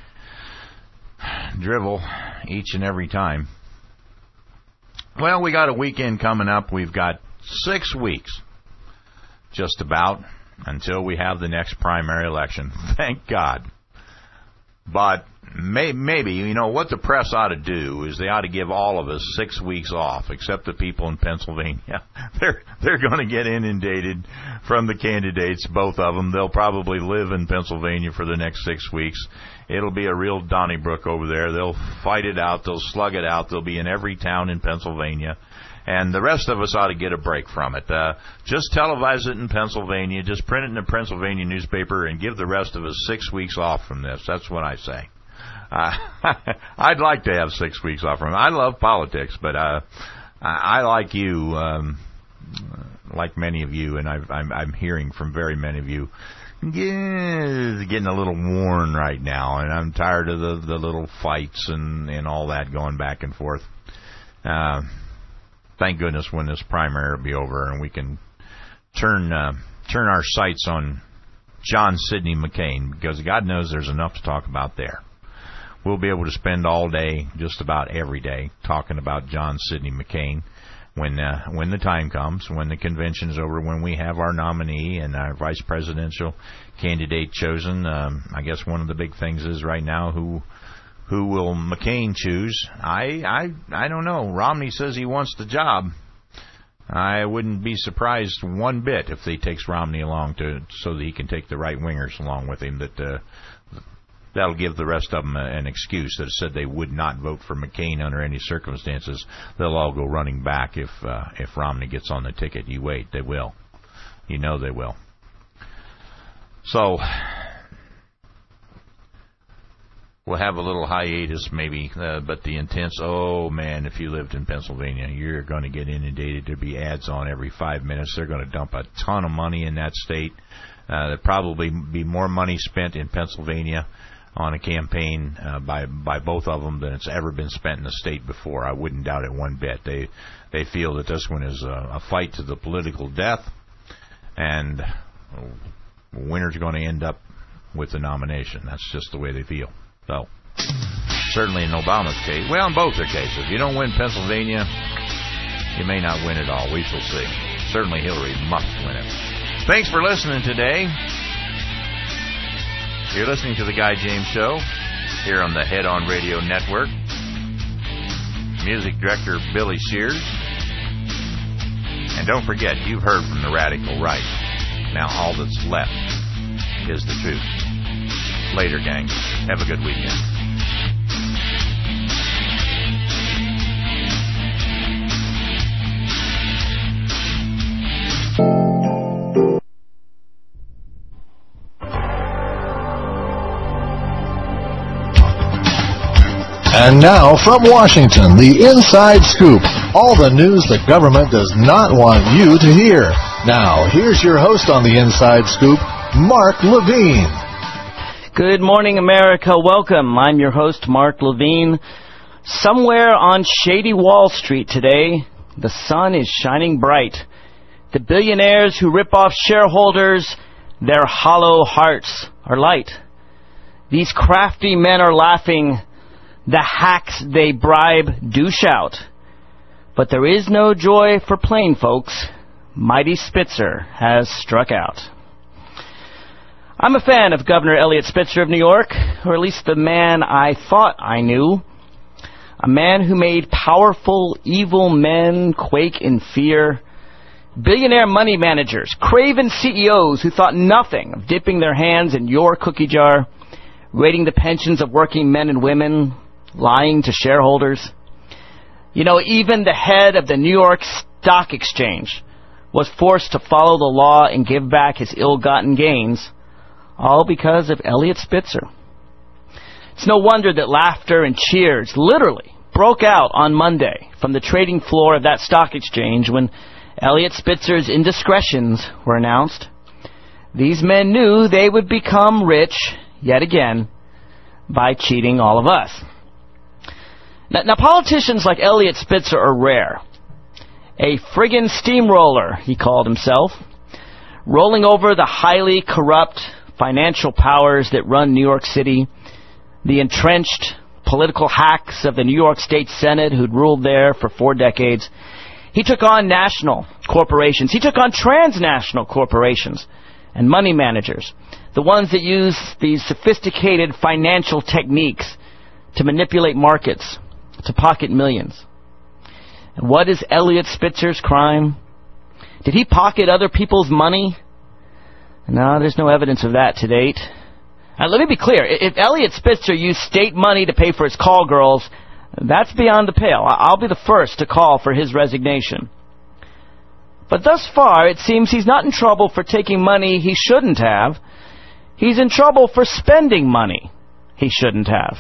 drivel each and every time. Well, we got a weekend coming up. We've got 6 weeks, just about, until we have the next primary election. Thank God. But maybe, what the press ought to do is they ought to give all of us 6 weeks off, except the people in Pennsylvania. They're going to get inundated from the candidates, both of them. They'll probably live in Pennsylvania for the next 6 weeks. It'll be a real Donnybrook over there. They'll fight it out. They'll slug it out. They'll be in every town in Pennsylvania. And the rest of us ought to get a break from it. Just televise it in Pennsylvania. Just print it in the Pennsylvania newspaper and give the rest of us 6 weeks off from this. That's what I say. I'd like to have 6 weeks off from it. I love politics, but I like you, like many of you, and I'm hearing from very many of you, getting a little worn right now, and I'm tired of the little fights and all that going back and forth. Thank goodness when this primary will be over and we can turn our sights on John Sidney McCain, because God knows there's enough to talk about there. We'll be able to spend all day, just about every day, talking about John Sidney McCain when the time comes, when the convention's over, when we have our nominee and our vice presidential candidate chosen. I guess one of the big things is right now who will McCain choose? I don't know. Romney says he wants the job. I wouldn't be surprised one bit if he takes Romney along so that he can take the right-wingers along with him. That'll give the rest of them an excuse that said they would not vote for McCain under any circumstances. They'll all go running back if Romney gets on the ticket. You wait. They will. You know they will. So we'll have a little hiatus maybe, but the intense, oh man, if you lived in Pennsylvania, you're going to get inundated. There'll be ads on every 5 minutes. They're going to dump a ton of money in that state. There'll probably be more money spent in Pennsylvania on a campaign by both of them than it's ever been spent in the state before. I wouldn't doubt it one bit. They feel that this one is a fight to the political death, and the winner's going to end up with the nomination. That's just the way they feel. So, certainly in Obama's case, well, in both their cases, if you don't win Pennsylvania, you may not win at all. We shall see. Certainly Hillary must win it. Thanks for listening today. You're listening to The Guy James Show here on the Head On Radio Network. Music director Billy Shears. And don't forget, you've heard from the radical right. Now all that's left is the truth. Later, gang. Have a good weekend. And now, from Washington, the Inside Scoop. All the news the government does not want you to hear. Now, here's your host on the Inside Scoop, Mark Levine. Good morning, America. Welcome. I'm your host, Mark Levine. Somewhere on shady Wall Street today, the sun is shining bright. The billionaires who rip off shareholders, their hollow hearts are light. These crafty men are laughing. The hacks they bribe do shout. But there is no joy for plain folks. Mighty Spitzer has struck out. I'm a fan of Governor Eliot Spitzer of New York, or at least the man I thought I knew. A man who made powerful, evil men quake in fear. Billionaire money managers, craven CEOs who thought nothing of dipping their hands in your cookie jar, raiding the pensions of working men and women, lying to shareholders. You know, even the head of the New York Stock Exchange was forced to follow the law and give back his ill-gotten gains, all because of Eliot Spitzer. It's no wonder that laughter and cheers literally broke out on Monday from the trading floor of that stock exchange when Eliot Spitzer's indiscretions were announced. These men knew they would become rich, yet again, by cheating all of us. Now, politicians like Eliot Spitzer are rare. A friggin' steamroller, he called himself, rolling over the highly corrupt financial powers that run New York City, the entrenched political hacks of the New York State Senate who'd ruled there for 4 decades. He took on national corporations. He took on transnational corporations and money managers, the ones that use these sophisticated financial techniques to manipulate markets, to pocket millions. And what is Eliot Spitzer's crime? Did he pocket other people's money? No, there's no evidence of that to date. Now, let me be clear. If Eliot Spitzer used state money to pay for his call girls, that's beyond the pale. I'll be the first to call for his resignation. But thus far, it seems he's not in trouble for taking money he shouldn't have. He's in trouble for spending money he shouldn't have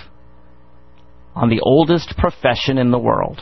on the oldest profession in the world.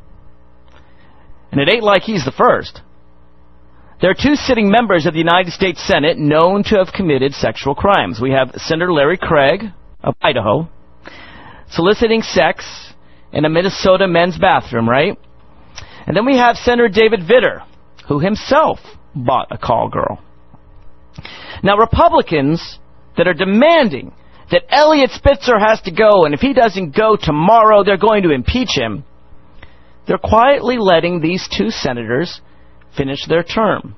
And it ain't like he's the first. There are 2 sitting members of the United States Senate known to have committed sexual crimes. We have Senator Larry Craig of Idaho, soliciting sex in a Minnesota men's bathroom, right? And then we have Senator David Vitter, who himself bought a call girl. Now, Republicans that are demanding that Eliot Spitzer has to go, and if he doesn't go tomorrow, they're going to impeach him, they're quietly letting these 2 senators finish their term.